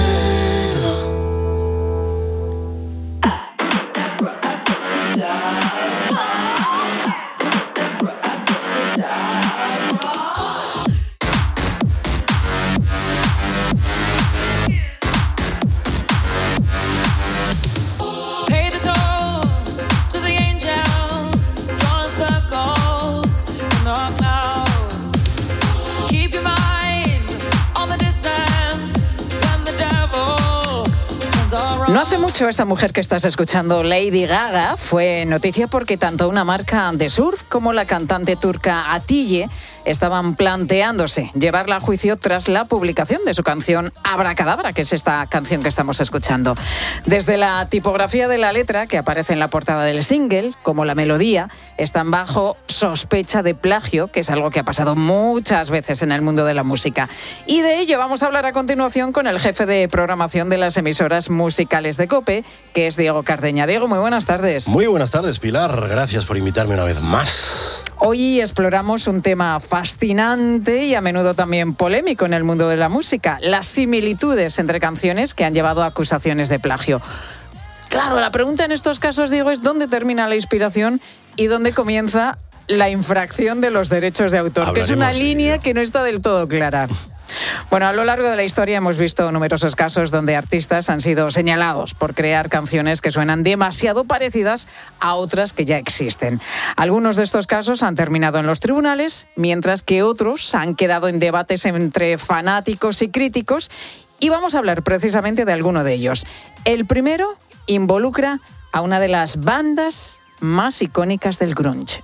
No hace mucho esta mujer que estás escuchando, Lady Gaga, fue noticia porque tanto una marca de surf como la cantante turca Atiye estaban planteándose llevarla a juicio tras la publicación de su canción Abracadabra, que es esta canción que estamos escuchando. Desde la tipografía de la letra, que aparece en la portada del single, como la melodía, están bajo sospecha de plagio, que es algo que ha pasado muchas veces en el mundo de la música. Y de ello vamos a hablar a continuación con el jefe de programación de las emisoras musicales de COPE, que es Diego Cardeña. Diego, muy buenas tardes. Muy buenas tardes, Pilar. Gracias por invitarme una vez más. Hoy exploramos un tema fascinante y a menudo también polémico en el mundo de la música, las similitudes entre canciones que han llevado a acusaciones de plagio. Claro, la pregunta en estos casos, Diego, es ¿dónde termina la inspiración y dónde comienza la infracción de los derechos de autor? Que es una línea que no está del todo clara. Bueno, a lo largo de la historia hemos visto numerosos casos donde artistas han sido señalados por crear canciones que suenan demasiado parecidas a otras que ya existen. Algunos de estos casos han terminado en los tribunales, mientras que otros han quedado en debates entre fanáticos y críticos, y vamos a hablar precisamente de alguno de ellos. El primero involucra a una de las bandas más icónicas del grunge.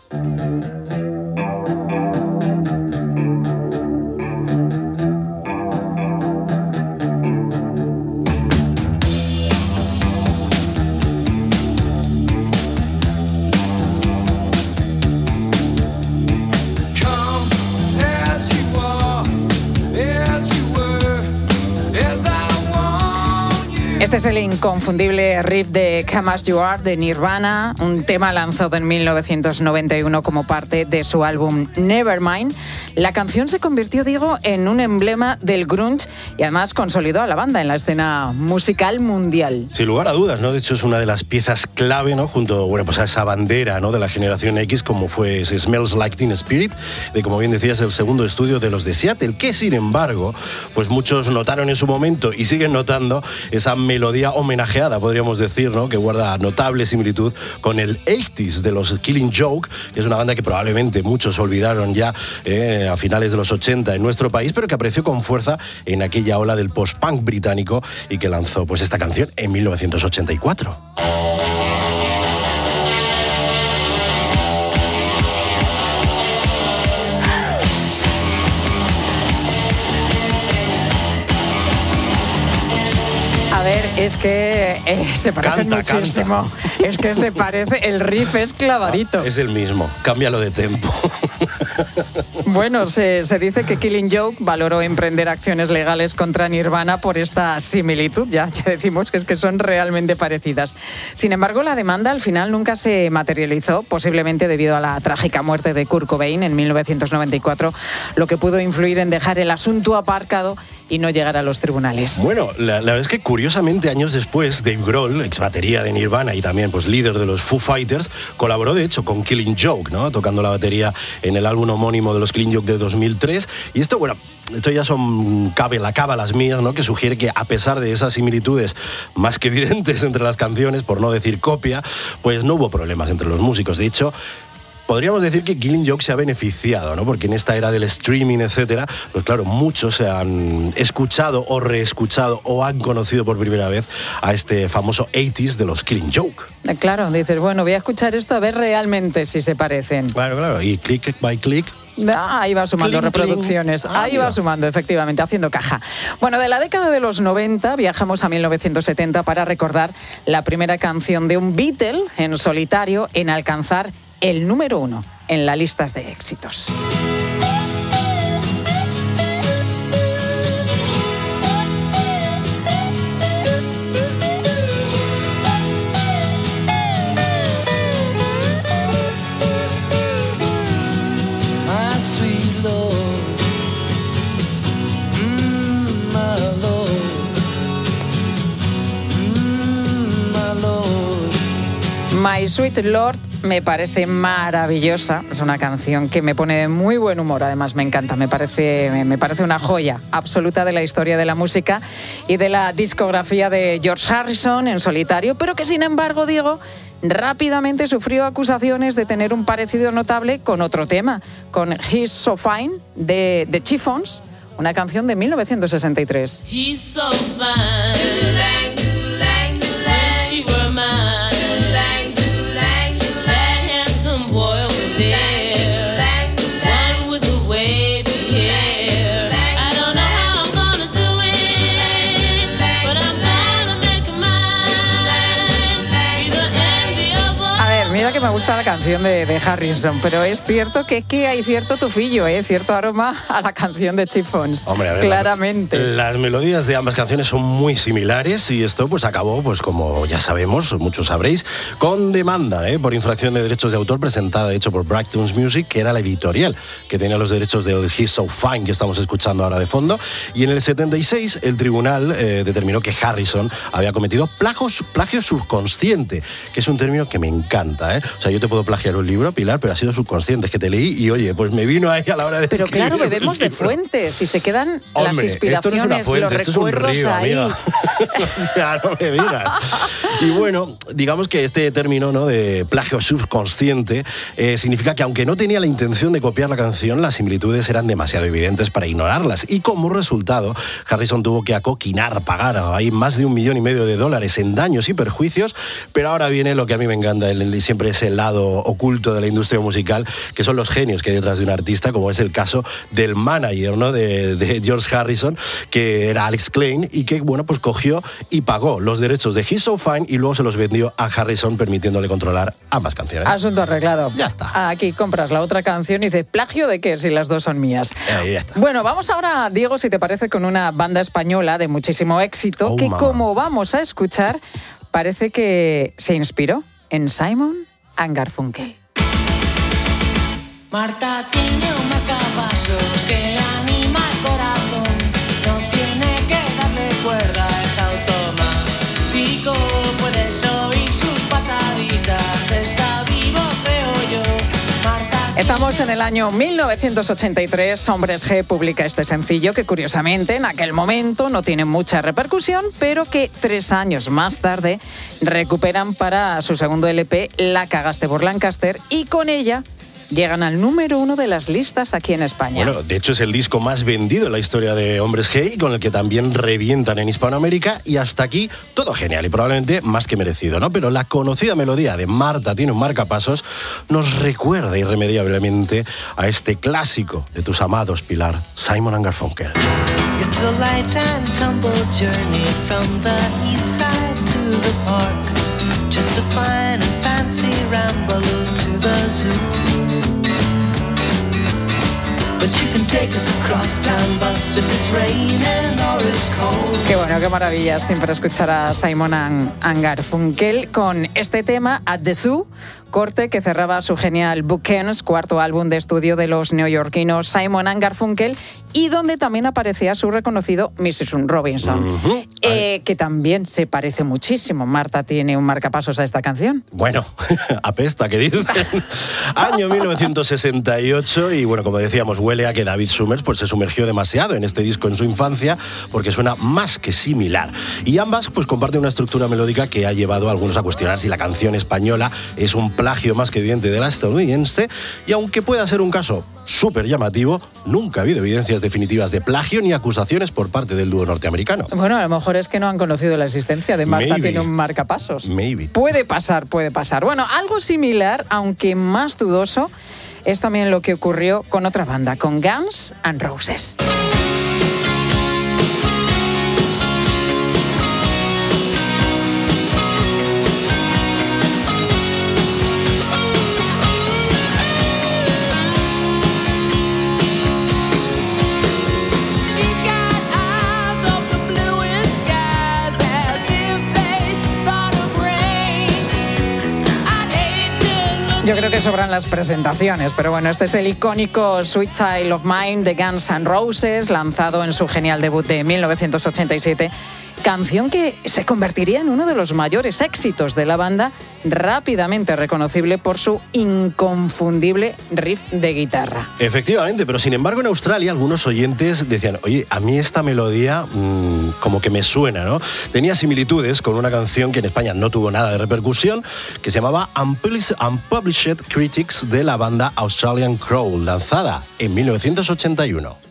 Este es el inconfundible riff de Come As You Are de Nirvana, un tema lanzado en mil novecientos noventa y uno como parte de su álbum Nevermind. La canción se convirtió, Diego, en un emblema del grunge y además consolidó a la banda en la escena musical mundial. Sin lugar a dudas, ¿no? De hecho, es una de las piezas clave, ¿no? Junto, bueno, pues a esa bandera, ¿no? De la generación X, como fue Smells Like Teen Spirit, de, como bien decías, el segundo estudio de los de Seattle, que sin embargo, pues muchos notaron en su momento y siguen notando esa melodía homenajeada, podríamos decir, ¿no? Que guarda notable similitud con el ochenta de los Killing Joke, que es una banda que probablemente muchos olvidaron ya eh, a finales de los ochenta en nuestro país, pero que apareció con fuerza en aquella ola del post-punk británico y que lanzó pues esta canción en mil novecientos ochenta y cuatro. A ver, es que eh, se parecen Canta, muchísimo. canta. Es que se parece, el riff es clavadito. Es el mismo, cámbialo de tempo. Bueno, se, se dice que Killing Joke valoró emprender acciones legales contra Nirvana por esta similitud. Ya, ya decimos que es que son realmente parecidas. Sin embargo, la demanda al final nunca se materializó, posiblemente debido a la trágica muerte de Kurt Cobain en mil novecientos noventa y cuatro, lo que pudo influir en dejar el asunto aparcado y no llegar a los tribunales. Bueno, la, la verdad es que curiosamente años después, Dave Grohl, ex batería de Nirvana y también pues líder de los Foo Fighters, colaboró de hecho con Killing Joke, ¿no? Tocando la batería en el álbum homónimo de los Killing Joke de dos mil tres. Y esto, bueno, esto ya son cabe la cábalas mías, ¿no? Que sugiere que a pesar de esas similitudes más que evidentes entre las canciones, por no decir copia, pues no hubo problemas entre los músicos. De hecho, podríamos decir que Killing Joke se ha beneficiado, ¿no? Porque en esta era del streaming, etcétera, pues claro, muchos se han escuchado o reescuchado o han conocido por primera vez a este famoso ochenta de los Killing Joke. Claro, dices, bueno, voy a escuchar esto a ver realmente si se parecen. Claro, claro, y click by click. Ah, ahí va sumando Cling, reproducciones, cling. Ah, ahí mira. va sumando, efectivamente, haciendo caja. Bueno, de la década de los noventa viajamos a mil novecientos setenta para recordar la primera canción de un Beatle en solitario en alcanzar el número uno en las listas de éxitos. My sweet Lord, mm, my Lord, mm, my Lord. My Sweet Lord me parece maravillosa, es una canción que me pone de muy buen humor, además me encanta, me parece, me parece una joya absoluta de la historia de la música y de la discografía de George Harrison en solitario, pero que sin embargo, Diego, rápidamente sufrió acusaciones de tener un parecido notable con otro tema, con He's So Fine de The Chiffons, una canción de mil novecientos sesenta y tres. He's so fine. Wish she were mine. That handsome boy over there. One with the wavy hair. I don't know how I'm gonna do it, but I'm gonna make it mine. Be the envy of all. A ver, mira que me gusta la canción de, de Harrison, pero es cierto que es que hay cierto tufillo, ¿eh? Cierto aroma a la canción de Chiffons. Hombre, a ver, claramente. La, las melodías de ambas canciones son muy similares y esto pues acabó, pues como ya sabemos, muchos sabréis, con demanda ¿eh? por infracción de derechos de autor presentada, de hecho, por Bracton's Music, que era la editorial que tenía los derechos del He's So Fine que estamos escuchando ahora de fondo. Y en el setenta y seis el tribunal eh, determinó que Harrison había cometido plagio, plagio subconsciente, que es un término que me encanta. ¿eh? O sea, yo te puedo plagiar un libro, Pilar, pero ha sido subconsciente, es que te leí y oye, pues me vino ahí a la hora de Pero escribir claro, el bebemos de libro. fuentes y se quedan Hombre, las inspiraciones, esto no es una fuente, los esto es un recuerdos río, ahí. amiga. O sea, no me digas. Y bueno, digamos que este término, ¿no?, de plagio subconsciente eh, significa que aunque no tenía la intención de copiar la canción, las similitudes eran demasiado evidentes para ignorarlas. Y como resultado, Harrison tuvo que acoquinar, pagar ahí más de un millón y medio de dólares en daños y perjuicios. Pero ahora viene lo que a mí me encanta, el, el, siempre es el lado oculto de la industria musical, que son los genios que hay detrás de un artista, como es el caso del manager, ¿no?, de, de George Harrison, que era Alex Klein, y que, bueno, pues cogió y pagó los derechos de He's So Fine y luego se los vendió a Harrison, permitiéndole controlar ambas canciones. Asunto arreglado. Ya está. Aquí compras la otra canción y dices, ¿plagio de qué? Si las dos son mías. Ahí ya está. Bueno, vamos ahora, Diego, si te parece, con una banda española de muchísimo éxito, Oh, que mamá. como vamos a escuchar, parece que se inspiró en Simon and Garfunkel. Marta tiene un marcapasos que le anima el corazón. No tiene que darle cuerda, es automático. Puedes oír sus pataditas, está vivo, creo yo. Marta. Estamos en el año mil novecientos ochenta y tres, Hombres G publica este sencillo que curiosamente en aquel momento no tiene mucha repercusión, pero que tres años más tarde recuperan para su segundo L P, La cagaste por Lancaster, y con ella llegan al número uno de las listas aquí en España. Bueno, de hecho es el disco más vendido en la historia de Hombres G, con el que también revientan en Hispanoamérica, y hasta aquí todo genial y probablemente más que merecido, ¿no? Pero la conocida melodía de Marta tiene un marcapasos nos recuerda irremediablemente a este clásico de tus amados, Pilar, Simon and Garfunkel. It's a light and tumble journey from the east side to the park. Just a fine and fancy ramble to the zoo. But you can take a crosstown bus if it's raining or it's cold. Qué bueno, qué maravilla siempre escuchar a Simon and, and Garfunkel con este tema, At the Zoo, corte que cerraba su genial Bookends, cuarto álbum de estudio de los neoyorquinos Simon and Garfunkel, y donde también aparecía su reconocido missus Robinson, uh-huh. eh, que también se parece muchísimo. Marta tiene un marcapasos a esta canción. Bueno, apesta, que dicen. Año mil novecientos sesenta y ocho, y bueno, como decíamos, huele a que David Summers pues, se sumergió demasiado en este disco en su infancia, porque suena más que similar. Y ambas pues comparten una estructura melódica que ha llevado a algunos a cuestionar si la canción española es un plagio más que evidente de la estadounidense, y aunque pueda ser un caso súper llamativo, nunca ha habido evidencias definitivas de plagio ni acusaciones por parte del dúo norteamericano. Bueno, a lo mejor es que no han conocido la existencia de Marta Maybe. tiene un marcapasos. Maybe. Puede pasar, puede pasar. Bueno, algo similar, aunque más dudoso, es también lo que ocurrió con otra banda, con Guns N' Roses. Yo creo que sobran las presentaciones, pero bueno, este es el icónico Sweet Child of Mine de Guns N' Roses, lanzado en su genial debut de mil novecientos ochenta y siete, canción que se convertiría en uno de los mayores éxitos de la banda, rápidamente reconocible por su inconfundible riff de guitarra. Efectivamente, pero sin embargo en Australia algunos oyentes decían, oye, a mí esta melodía mmm, como que me suena, ¿no? Tenía similitudes con una canción que en España no tuvo nada de repercusión, que se llamaba Unpublished Critics, de la banda Australian Crow, lanzada en mil novecientos ochenta y uno.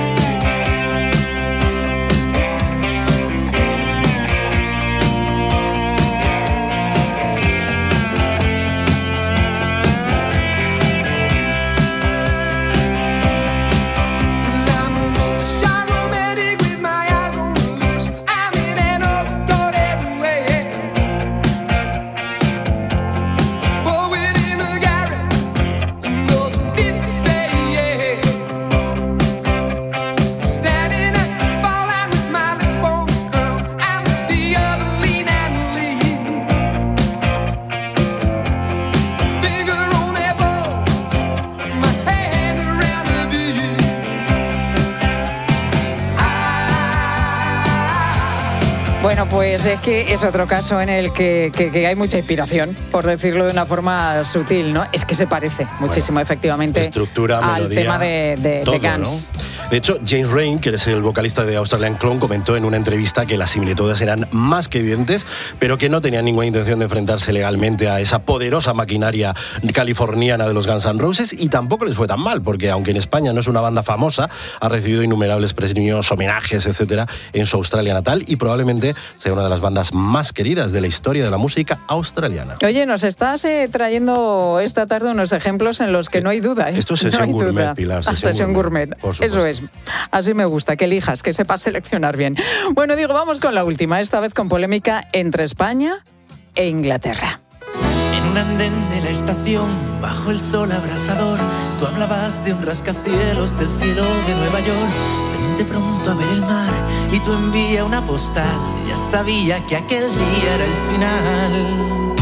Bueno, pues es que es otro caso en el que, que, que hay mucha inspiración, por decirlo de una forma sutil, ¿no? Es que se parece muchísimo, bueno, efectivamente, estructura, al melodía, tema de, de, todo, de Guns. ¿no? De hecho, James Rain, que es el vocalista de Australian Clone, comentó en una entrevista que las similitudes eran más que evidentes, pero que no tenían ninguna intención de enfrentarse legalmente a esa poderosa maquinaria californiana de los Guns N' Roses, y tampoco les fue tan mal, porque aunque en España no es una banda famosa, ha recibido innumerables premios, homenajes, etcétera, en su Australia natal, y probablemente sea una de las bandas más queridas de la historia de la música australiana. Oye, nos estás eh, trayendo esta tarde unos ejemplos en los que no hay duda. ¿eh? Esto es sesión no gourmet, duda. Pilar. Sesión, sesión gourmet, gourmet. Eso es. Así me gusta, que elijas, que sepas seleccionar bien. Bueno, digo, vamos con la última, esta vez con polémica entre España e Inglaterra. En un andén de la estación, bajo el sol abrasador, tú hablabas de un rascacielos del cielo de Nueva York. Ven de pronto a ver el mar y tú envía una postal. Ya sabía que aquel día era el final.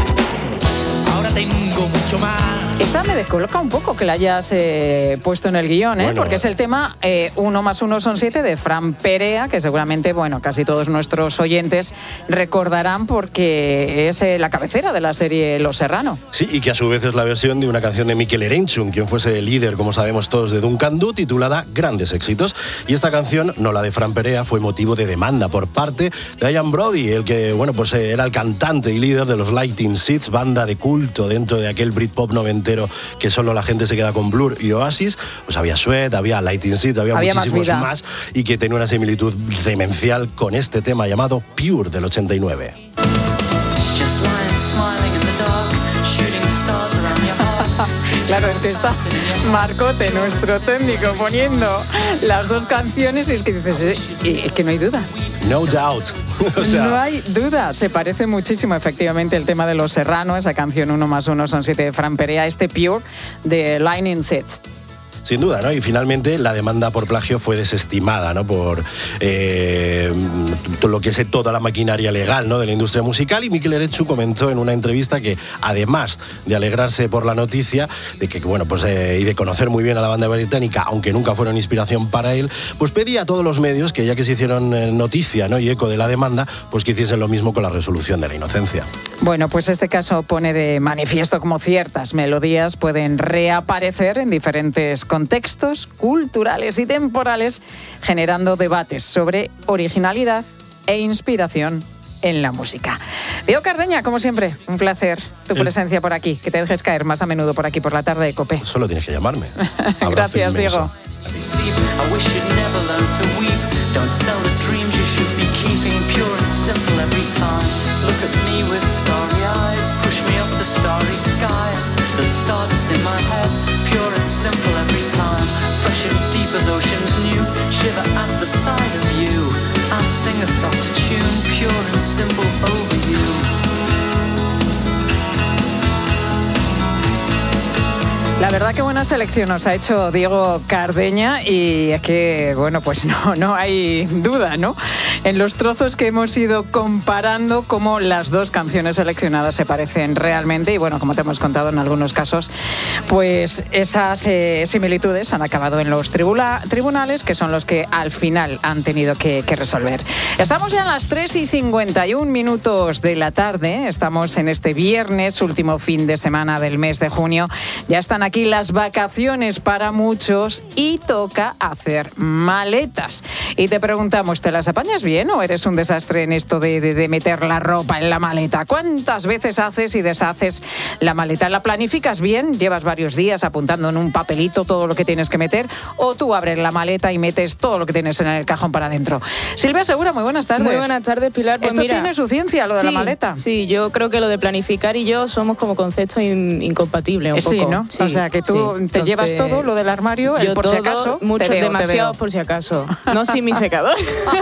Ahora tengo mucho más. Esta me descoloca un poco que la hayas eh, puesto en el guión, ¿eh? Bueno, porque es el tema eh, uno más uno son siete de Fran Perea, que seguramente, bueno, casi todos nuestros oyentes recordarán porque es eh, la cabecera de la serie Los Serrano. Sí, y que a su vez es la versión de una canción de Mikel Erenchun, quien fuese el líder, como sabemos todos, de Duncan Du, titulada Grandes Éxitos. Y esta canción, no la de Fran Perea, fue motivo de demanda por parte de Ian Brody, el que, bueno, pues era el cantante y líder de los Lightning Seeds, banda de culto dentro de aquel Britpop noventero que solo la gente se queda con Blur y Oasis, pues había Sweat, había Lighting Seat, había, había muchísimos más, más y que tenía una similitud demencial con este tema llamado Pure del ochenta y nueve. Claro, es que está Marcote, nuestro técnico, poniendo las dos canciones y es que dices, eh, es que no hay duda. No doubt. O sea, no hay duda, se parece muchísimo efectivamente el tema de Los Serrano, esa canción uno más uno son siete de Fran Perea, este Pure de Lightning Sets. Sin duda, ¿no? Y finalmente la demanda por plagio fue desestimada, ¿no? Por eh, lo que es toda la maquinaria legal, ¿no? De la industria musical. Y Mikel Eretsu comentó en una entrevista que, además de alegrarse por la noticia de que, bueno, pues eh, y de conocer muy bien a la banda británica, aunque nunca fueron inspiración para él, pues pedía a todos los medios que, ya que se hicieron eh, noticia, ¿no? Y eco de la demanda, pues que hiciesen lo mismo con la resolución de la inocencia. Bueno, pues este caso pone de manifiesto cómo ciertas melodías pueden reaparecer en diferentes contextos culturales y temporales, generando debates sobre originalidad e inspiración en la música. Diego Cardeña, como siempre, un placer tu El... presencia por aquí, que te dejes caer más a menudo por aquí por la tarde de COPE. Solo tienes que llamarme. Gracias, Diego. Look at me with starry eyes, push me up the starry skies. The stardust in my head, pure and simple every time. Fresh and deep as oceans new, shiver at the sight of you. I'll sing a soft tune, pure and simple over you. La verdad que buena selección nos ha hecho Diego Cardeña y es que, bueno, pues no, no hay duda, ¿no? En los trozos que hemos ido comparando cómo las dos canciones seleccionadas se parecen realmente y, bueno, como te hemos contado en algunos casos, pues esas eh, similitudes han acabado en los tribula, tribunales, que son los que al final han tenido que, que resolver. Estamos ya a las tres y cincuenta y un minutos de la tarde, estamos en este viernes, último fin de semana del mes de junio, ya están aquí las vacaciones para muchos y toca hacer maletas. Y te preguntamos, ¿te las apañas bien o eres un desastre en esto de, de, de meter la ropa en la maleta? ¿Cuántas veces haces y deshaces la maleta? ¿La planificas bien? ¿Llevas varios días apuntando en un papelito todo lo que tienes que meter? ¿O tú abres la maleta y metes todo lo que tienes en el cajón para adentro? Silvia Segura, muy buenas tardes. Muy buenas tardes, Pilar. Pues esto mira, tiene su ciencia, lo de sí, la maleta. Sí, yo creo que lo de planificar y yo somos como conceptos in, incompatibles un sí, poco. ¿no? Sí, o sea, que tú sí. te llevas Entonces, todo lo del armario, el yo por todo, si acaso. Mucho, te veo, demasiado te veo. por si acaso. No sin mi secador.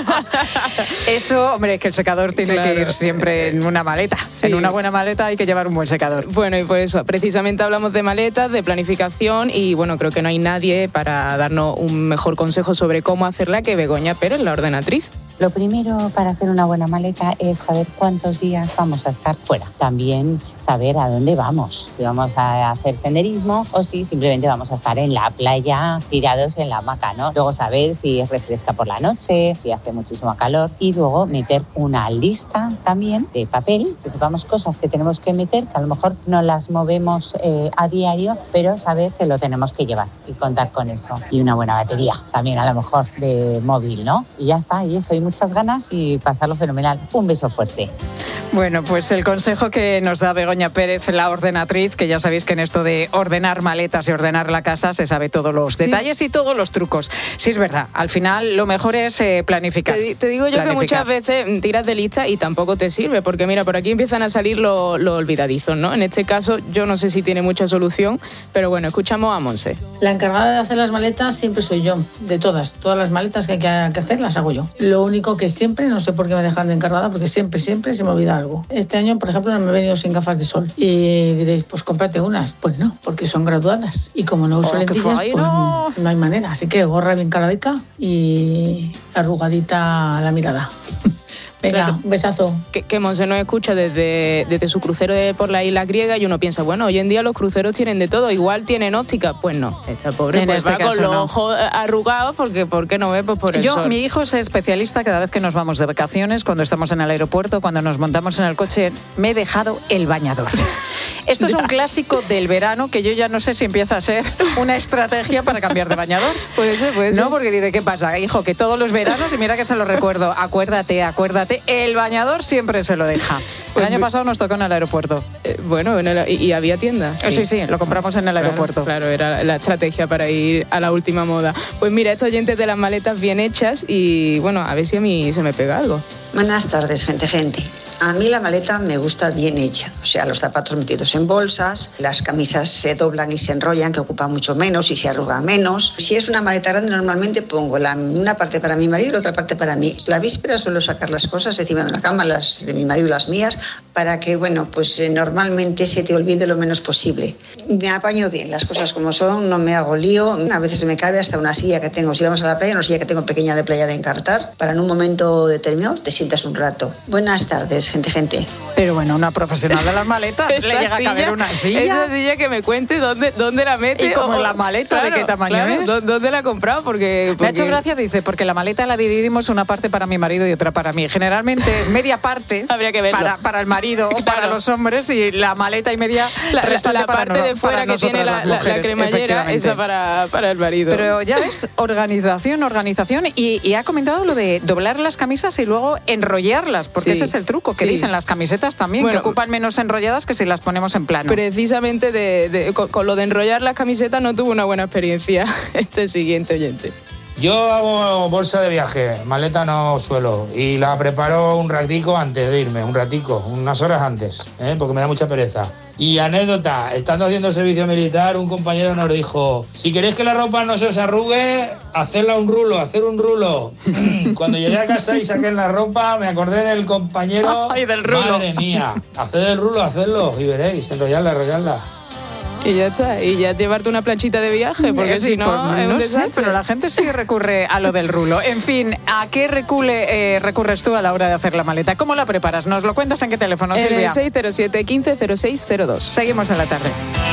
Eso, hombre, es que el secador tiene claro. que ir siempre en una maleta. Sí. En una buena maleta hay que llevar un buen secador. Bueno, y por eso, precisamente hablamos de maletas, de planificación y, bueno, creo que no hay nadie para darnos un mejor consejo sobre cómo hacerla que Begoña Pérez, la ordenatriz. Lo primero para hacer una buena maleta es saber cuántos días vamos a estar fuera. También saber a dónde vamos, si vamos a hacer senderismo o si simplemente vamos a estar en la playa tirados en la hamaca, ¿no? Luego saber si refresca por la noche, si hace muchísimo calor y luego meter una lista también de papel, que sepamos cosas que tenemos que meter, que a lo mejor no las movemos eh, a diario, pero saber que lo tenemos que llevar y contar con eso. Y una buena batería también a lo mejor de móvil, ¿no? Y ya está, y eso, y muchas ganas y pasarlo fenomenal. Un beso fuerte. Bueno, pues el consejo que nos da Begoña Pérez, la ordenatriz, que ya sabéis que en esto de ordenar maletas y ordenar la casa se sabe todos los sí. detalles y todos los trucos. Sí, es verdad, al final lo mejor es eh, planificar. Te, te digo yo planificar. que muchas veces tiras de lista y tampoco te sirve, porque mira, por aquí empiezan a salir los lo olvidadizos, ¿no? En este caso yo no sé si tiene mucha solución, pero bueno, escuchamos a Monse. La encargada de hacer las maletas siempre soy yo, de todas. Todas las maletas que hay que hacer las hago yo. Lo único que siempre, no sé por qué me dejan de encargada, porque siempre, siempre se me olvida algo. Este año, por ejemplo, no me he venido sin gafas de sol. Y diréis, pues cómprate unas. Pues no, porque son graduadas. Y como no uso oh, lentillas, pues no. no hay manera. Así que gorra bien caradica y arrugadita la mirada. Venga, claro. Un besazo. Que, que Monse nos escucha desde, desde su crucero de, por la isla griega y uno piensa, bueno, hoy en día los cruceros tienen de todo, igual tienen óptica. Pues no, esta pobre pues este va con los no. ojos arrugados porque ¿por qué no ve? Pues por el Yo, sol. Mi hijo es especialista cada vez que nos vamos de vacaciones, cuando estamos en el aeropuerto, cuando nos montamos en el coche, me he dejado el bañador. Esto es un clásico del verano que yo ya no sé si empieza a ser una estrategia para cambiar de bañador. Puede ser, puede ser. No, porque dice, ¿qué pasa, hijo? Que todos los veranos, y mira que se lo recuerdo, acuérdate, acuérdate, el bañador siempre se lo deja. El año pasado nos tocó en el aeropuerto. Eh, bueno, en el, y, y había tiendas. Sí. sí, sí, lo compramos en el claro, aeropuerto. Claro, era la estrategia para ir a la última moda. Pues mira, estos oyentes de las maletas bien hechas y bueno, a ver si a mí se me pega algo. Buenas tardes, gente, gente. A mí la maleta me gusta bien hecha, o sea, los zapatos metidos en bolsas, las camisas se doblan y se enrollan, que ocupan mucho menos y se arruga menos. Si es una maleta grande, normalmente pongo la, una parte para mi marido y la otra parte para mí. La víspera suelo sacar las cosas encima de una cama, las de mi marido y las mías, para que, bueno, pues eh, normalmente se te olvide lo menos posible. Me apaño bien, las cosas como son, no me hago lío. A veces se me cabe hasta una silla que tengo, si vamos a la playa, una silla que tengo pequeña de playa de encartar, para en un momento determinado te sientas un rato. Buenas tardes, gente, gente. Pero bueno, una profesional de las maletas le llega silla, a caber una silla. Esa silla que me cuente dónde, dónde la mete. Y como o, la maleta, claro, ¿de qué tamaño claro, es? ¿Dónde la ha comprado? Porque, porque... Me ha hecho gracia, dice, porque la maleta la dividimos una parte para mi marido y otra para mí. Generalmente es media parte Habría que verlo. Para, para el marido o para los hombres y la maleta y media la, restante la parte para no, de fuera que tiene la, la, la cremallera, esa para, para el marido. Pero ya ves, organización, organización y, y ha comentado lo de doblar las camisas y luego enrollarlas, porque sí, ese es el truco que sí. dicen las camisetas también, bueno, que ocupan menos enrolladas que si las ponemos en plano. Precisamente de, de, con, con lo de enrollar las camisetas no tuvo una buena experiencia este siguiente oyente. Yo hago bolsa de viaje, maleta no suelo, y la preparo un ratico antes de irme, un ratico, unas horas antes, ¿eh? Porque me da mucha pereza. Y anécdota, estando haciendo servicio militar, un compañero nos dijo, si queréis que la ropa no se os arrugue, hacedla un rulo, hacer un rulo. Cuando llegué a casa y saqué la ropa, me acordé del compañero. Ay, del rulo. Madre mía, haced el rulo, hacedlo, y veréis, enrollarla, enrollarla. Y ya está, y ya llevarte una planchita de viaje, porque sí, si no, pues, es un no desastre. sé, pero la gente sí recurre a lo del rulo. En fin, ¿a qué recule, eh, recurres tú a la hora de hacer la maleta? ¿Cómo la preparas? ¿Nos lo cuentas en qué teléfono, en Silvia? el seis cero siete, quince cero seis cero dos. Seguimos en la tarde.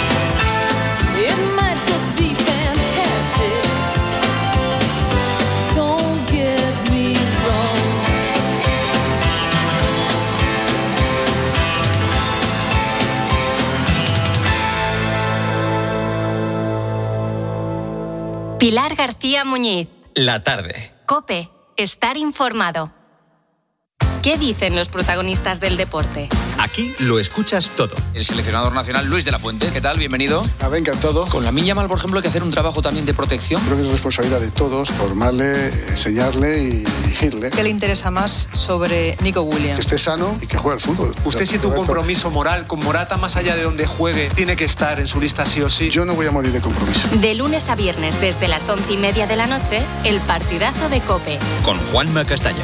Pilar García Muñiz. La tarde. COPE. Estar informado. ¿Qué dicen los protagonistas del deporte? Aquí lo escuchas todo. El seleccionador nacional Luis de la Fuente, ¿qué tal? Bienvenido. Nada, encantado. Con la Minya Mal, por ejemplo, hay que hacer un trabajo también de protección. Creo que es responsabilidad de todos formarle, enseñarle y dirigirle. ¿Qué le interesa más sobre Nico Williams? Que esté sano y que juegue al fútbol. ¿Usted siente un compromiso moral con Morata más allá de donde juegue? ¿Tiene que estar en su lista sí o sí? Yo no voy a morir de compromiso. De lunes a viernes desde las once y media de la noche, el partidazo de COPE. Con Juanma Castaño.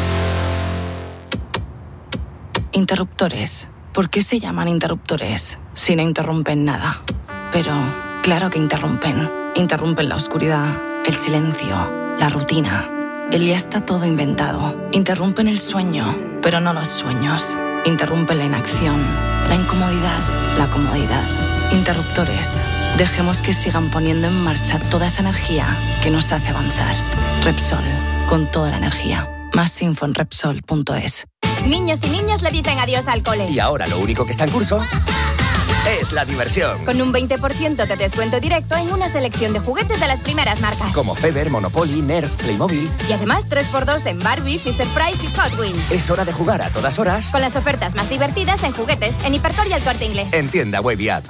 Interruptores. ¿Por qué se llaman interruptores si no interrumpen nada? Pero claro que interrumpen. Interrumpen la oscuridad, el silencio, la rutina. El día está todo inventado. Interrumpen el sueño, pero no los sueños. Interrumpen la inacción, la incomodidad, la comodidad. Interruptores. Dejemos que sigan poniendo en marcha toda esa energía que nos hace avanzar. Repsol, con toda la energía. Más info en Repsol punto es. Niños y niñas le dicen adiós al cole. Y ahora lo único que está en curso es la diversión. Con un veinte por ciento de descuento directo en una selección de juguetes de las primeras marcas. Como Feber, Monopoly, Nerf, Playmobil. Y además tres por dos en Barbie, Fisher-Price y Hot Wheels. Es hora de jugar a todas horas. Con las ofertas más divertidas en juguetes en Hipercor y El Corte Inglés. En tienda web y app.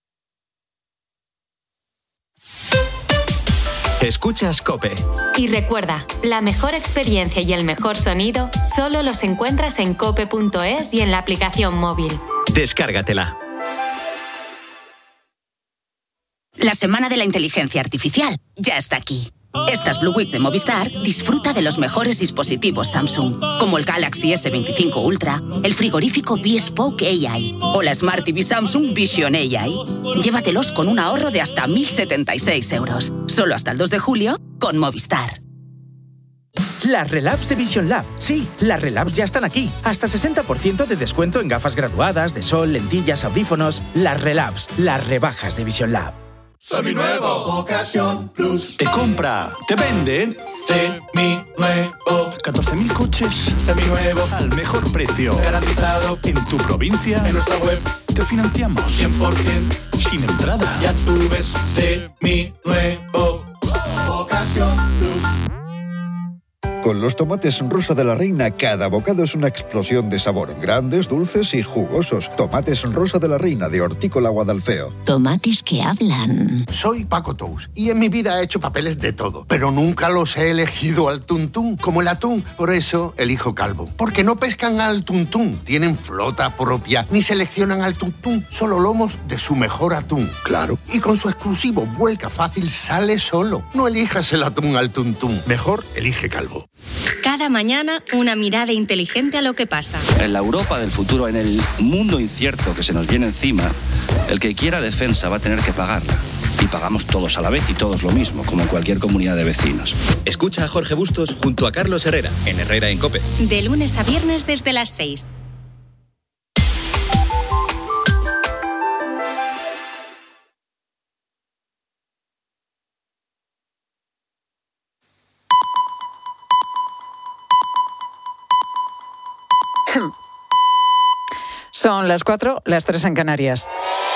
Escuchas COPE. Y recuerda, la mejor experiencia y el mejor sonido solo los encuentras en cope punto es y en la aplicación móvil. Descárgatela. La semana de la inteligencia artificial ya está aquí. Estas Blue Week de Movistar disfruta de los mejores dispositivos Samsung, como el Galaxy ese veinticinco Ultra, el frigorífico Bespoke A I o la Smart T V Samsung Vision A I. Llévatelos con un ahorro de hasta mil setenta y seis euros. Solo hasta el dos de julio con Movistar. Las Relabs de Vision Lab. Sí, las Relabs ya están aquí. Hasta sesenta por ciento de descuento en gafas graduadas, de sol, lentillas, audífonos. Las Relabs, las rebajas de Vision Lab. Seminuevo. Ocasión Plus. Te compra, te vende Seminuevo. catorce mil coches seminuevos al mejor precio. Garantizado en tu provincia. En nuestra web te financiamos cien por ciento sin entrada. Ya tú ves, Seminuevo. Ocasión Plus. Con los tomates Rosa de la Reina, cada bocado es una explosión de sabor. Grandes, dulces y jugosos. Tomates Rosa de la Reina de Hortícola Guadalfeo. Tomates que hablan. Soy Paco Tous y en mi vida he hecho papeles de todo, pero nunca los he elegido al tuntún, como el atún. Por eso elijo Calvo. Porque no pescan al tuntún, tienen flota propia, ni seleccionan al tuntún, solo lomos de su mejor atún. Claro. Y con su exclusivo Vuelca Fácil sale solo. No elijas el atún al tuntún. Mejor elige Calvo. Cada mañana, una mirada inteligente a lo que pasa. En la Europa del futuro, en el mundo incierto que se nos viene encima, el que quiera defensa va a tener que pagarla. Y pagamos todos a la vez y todos lo mismo, como en cualquier comunidad de vecinos. Escucha a Jorge Bustos junto a Carlos Herrera, en Herrera en COPE. De lunes a viernes desde las seis. Son las cuatro, las tres en Canarias.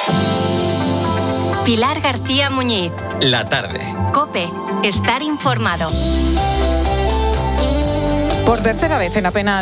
Pilar García Muñiz. La tarde. COPE. Estar informado. Por tercera vez en apenas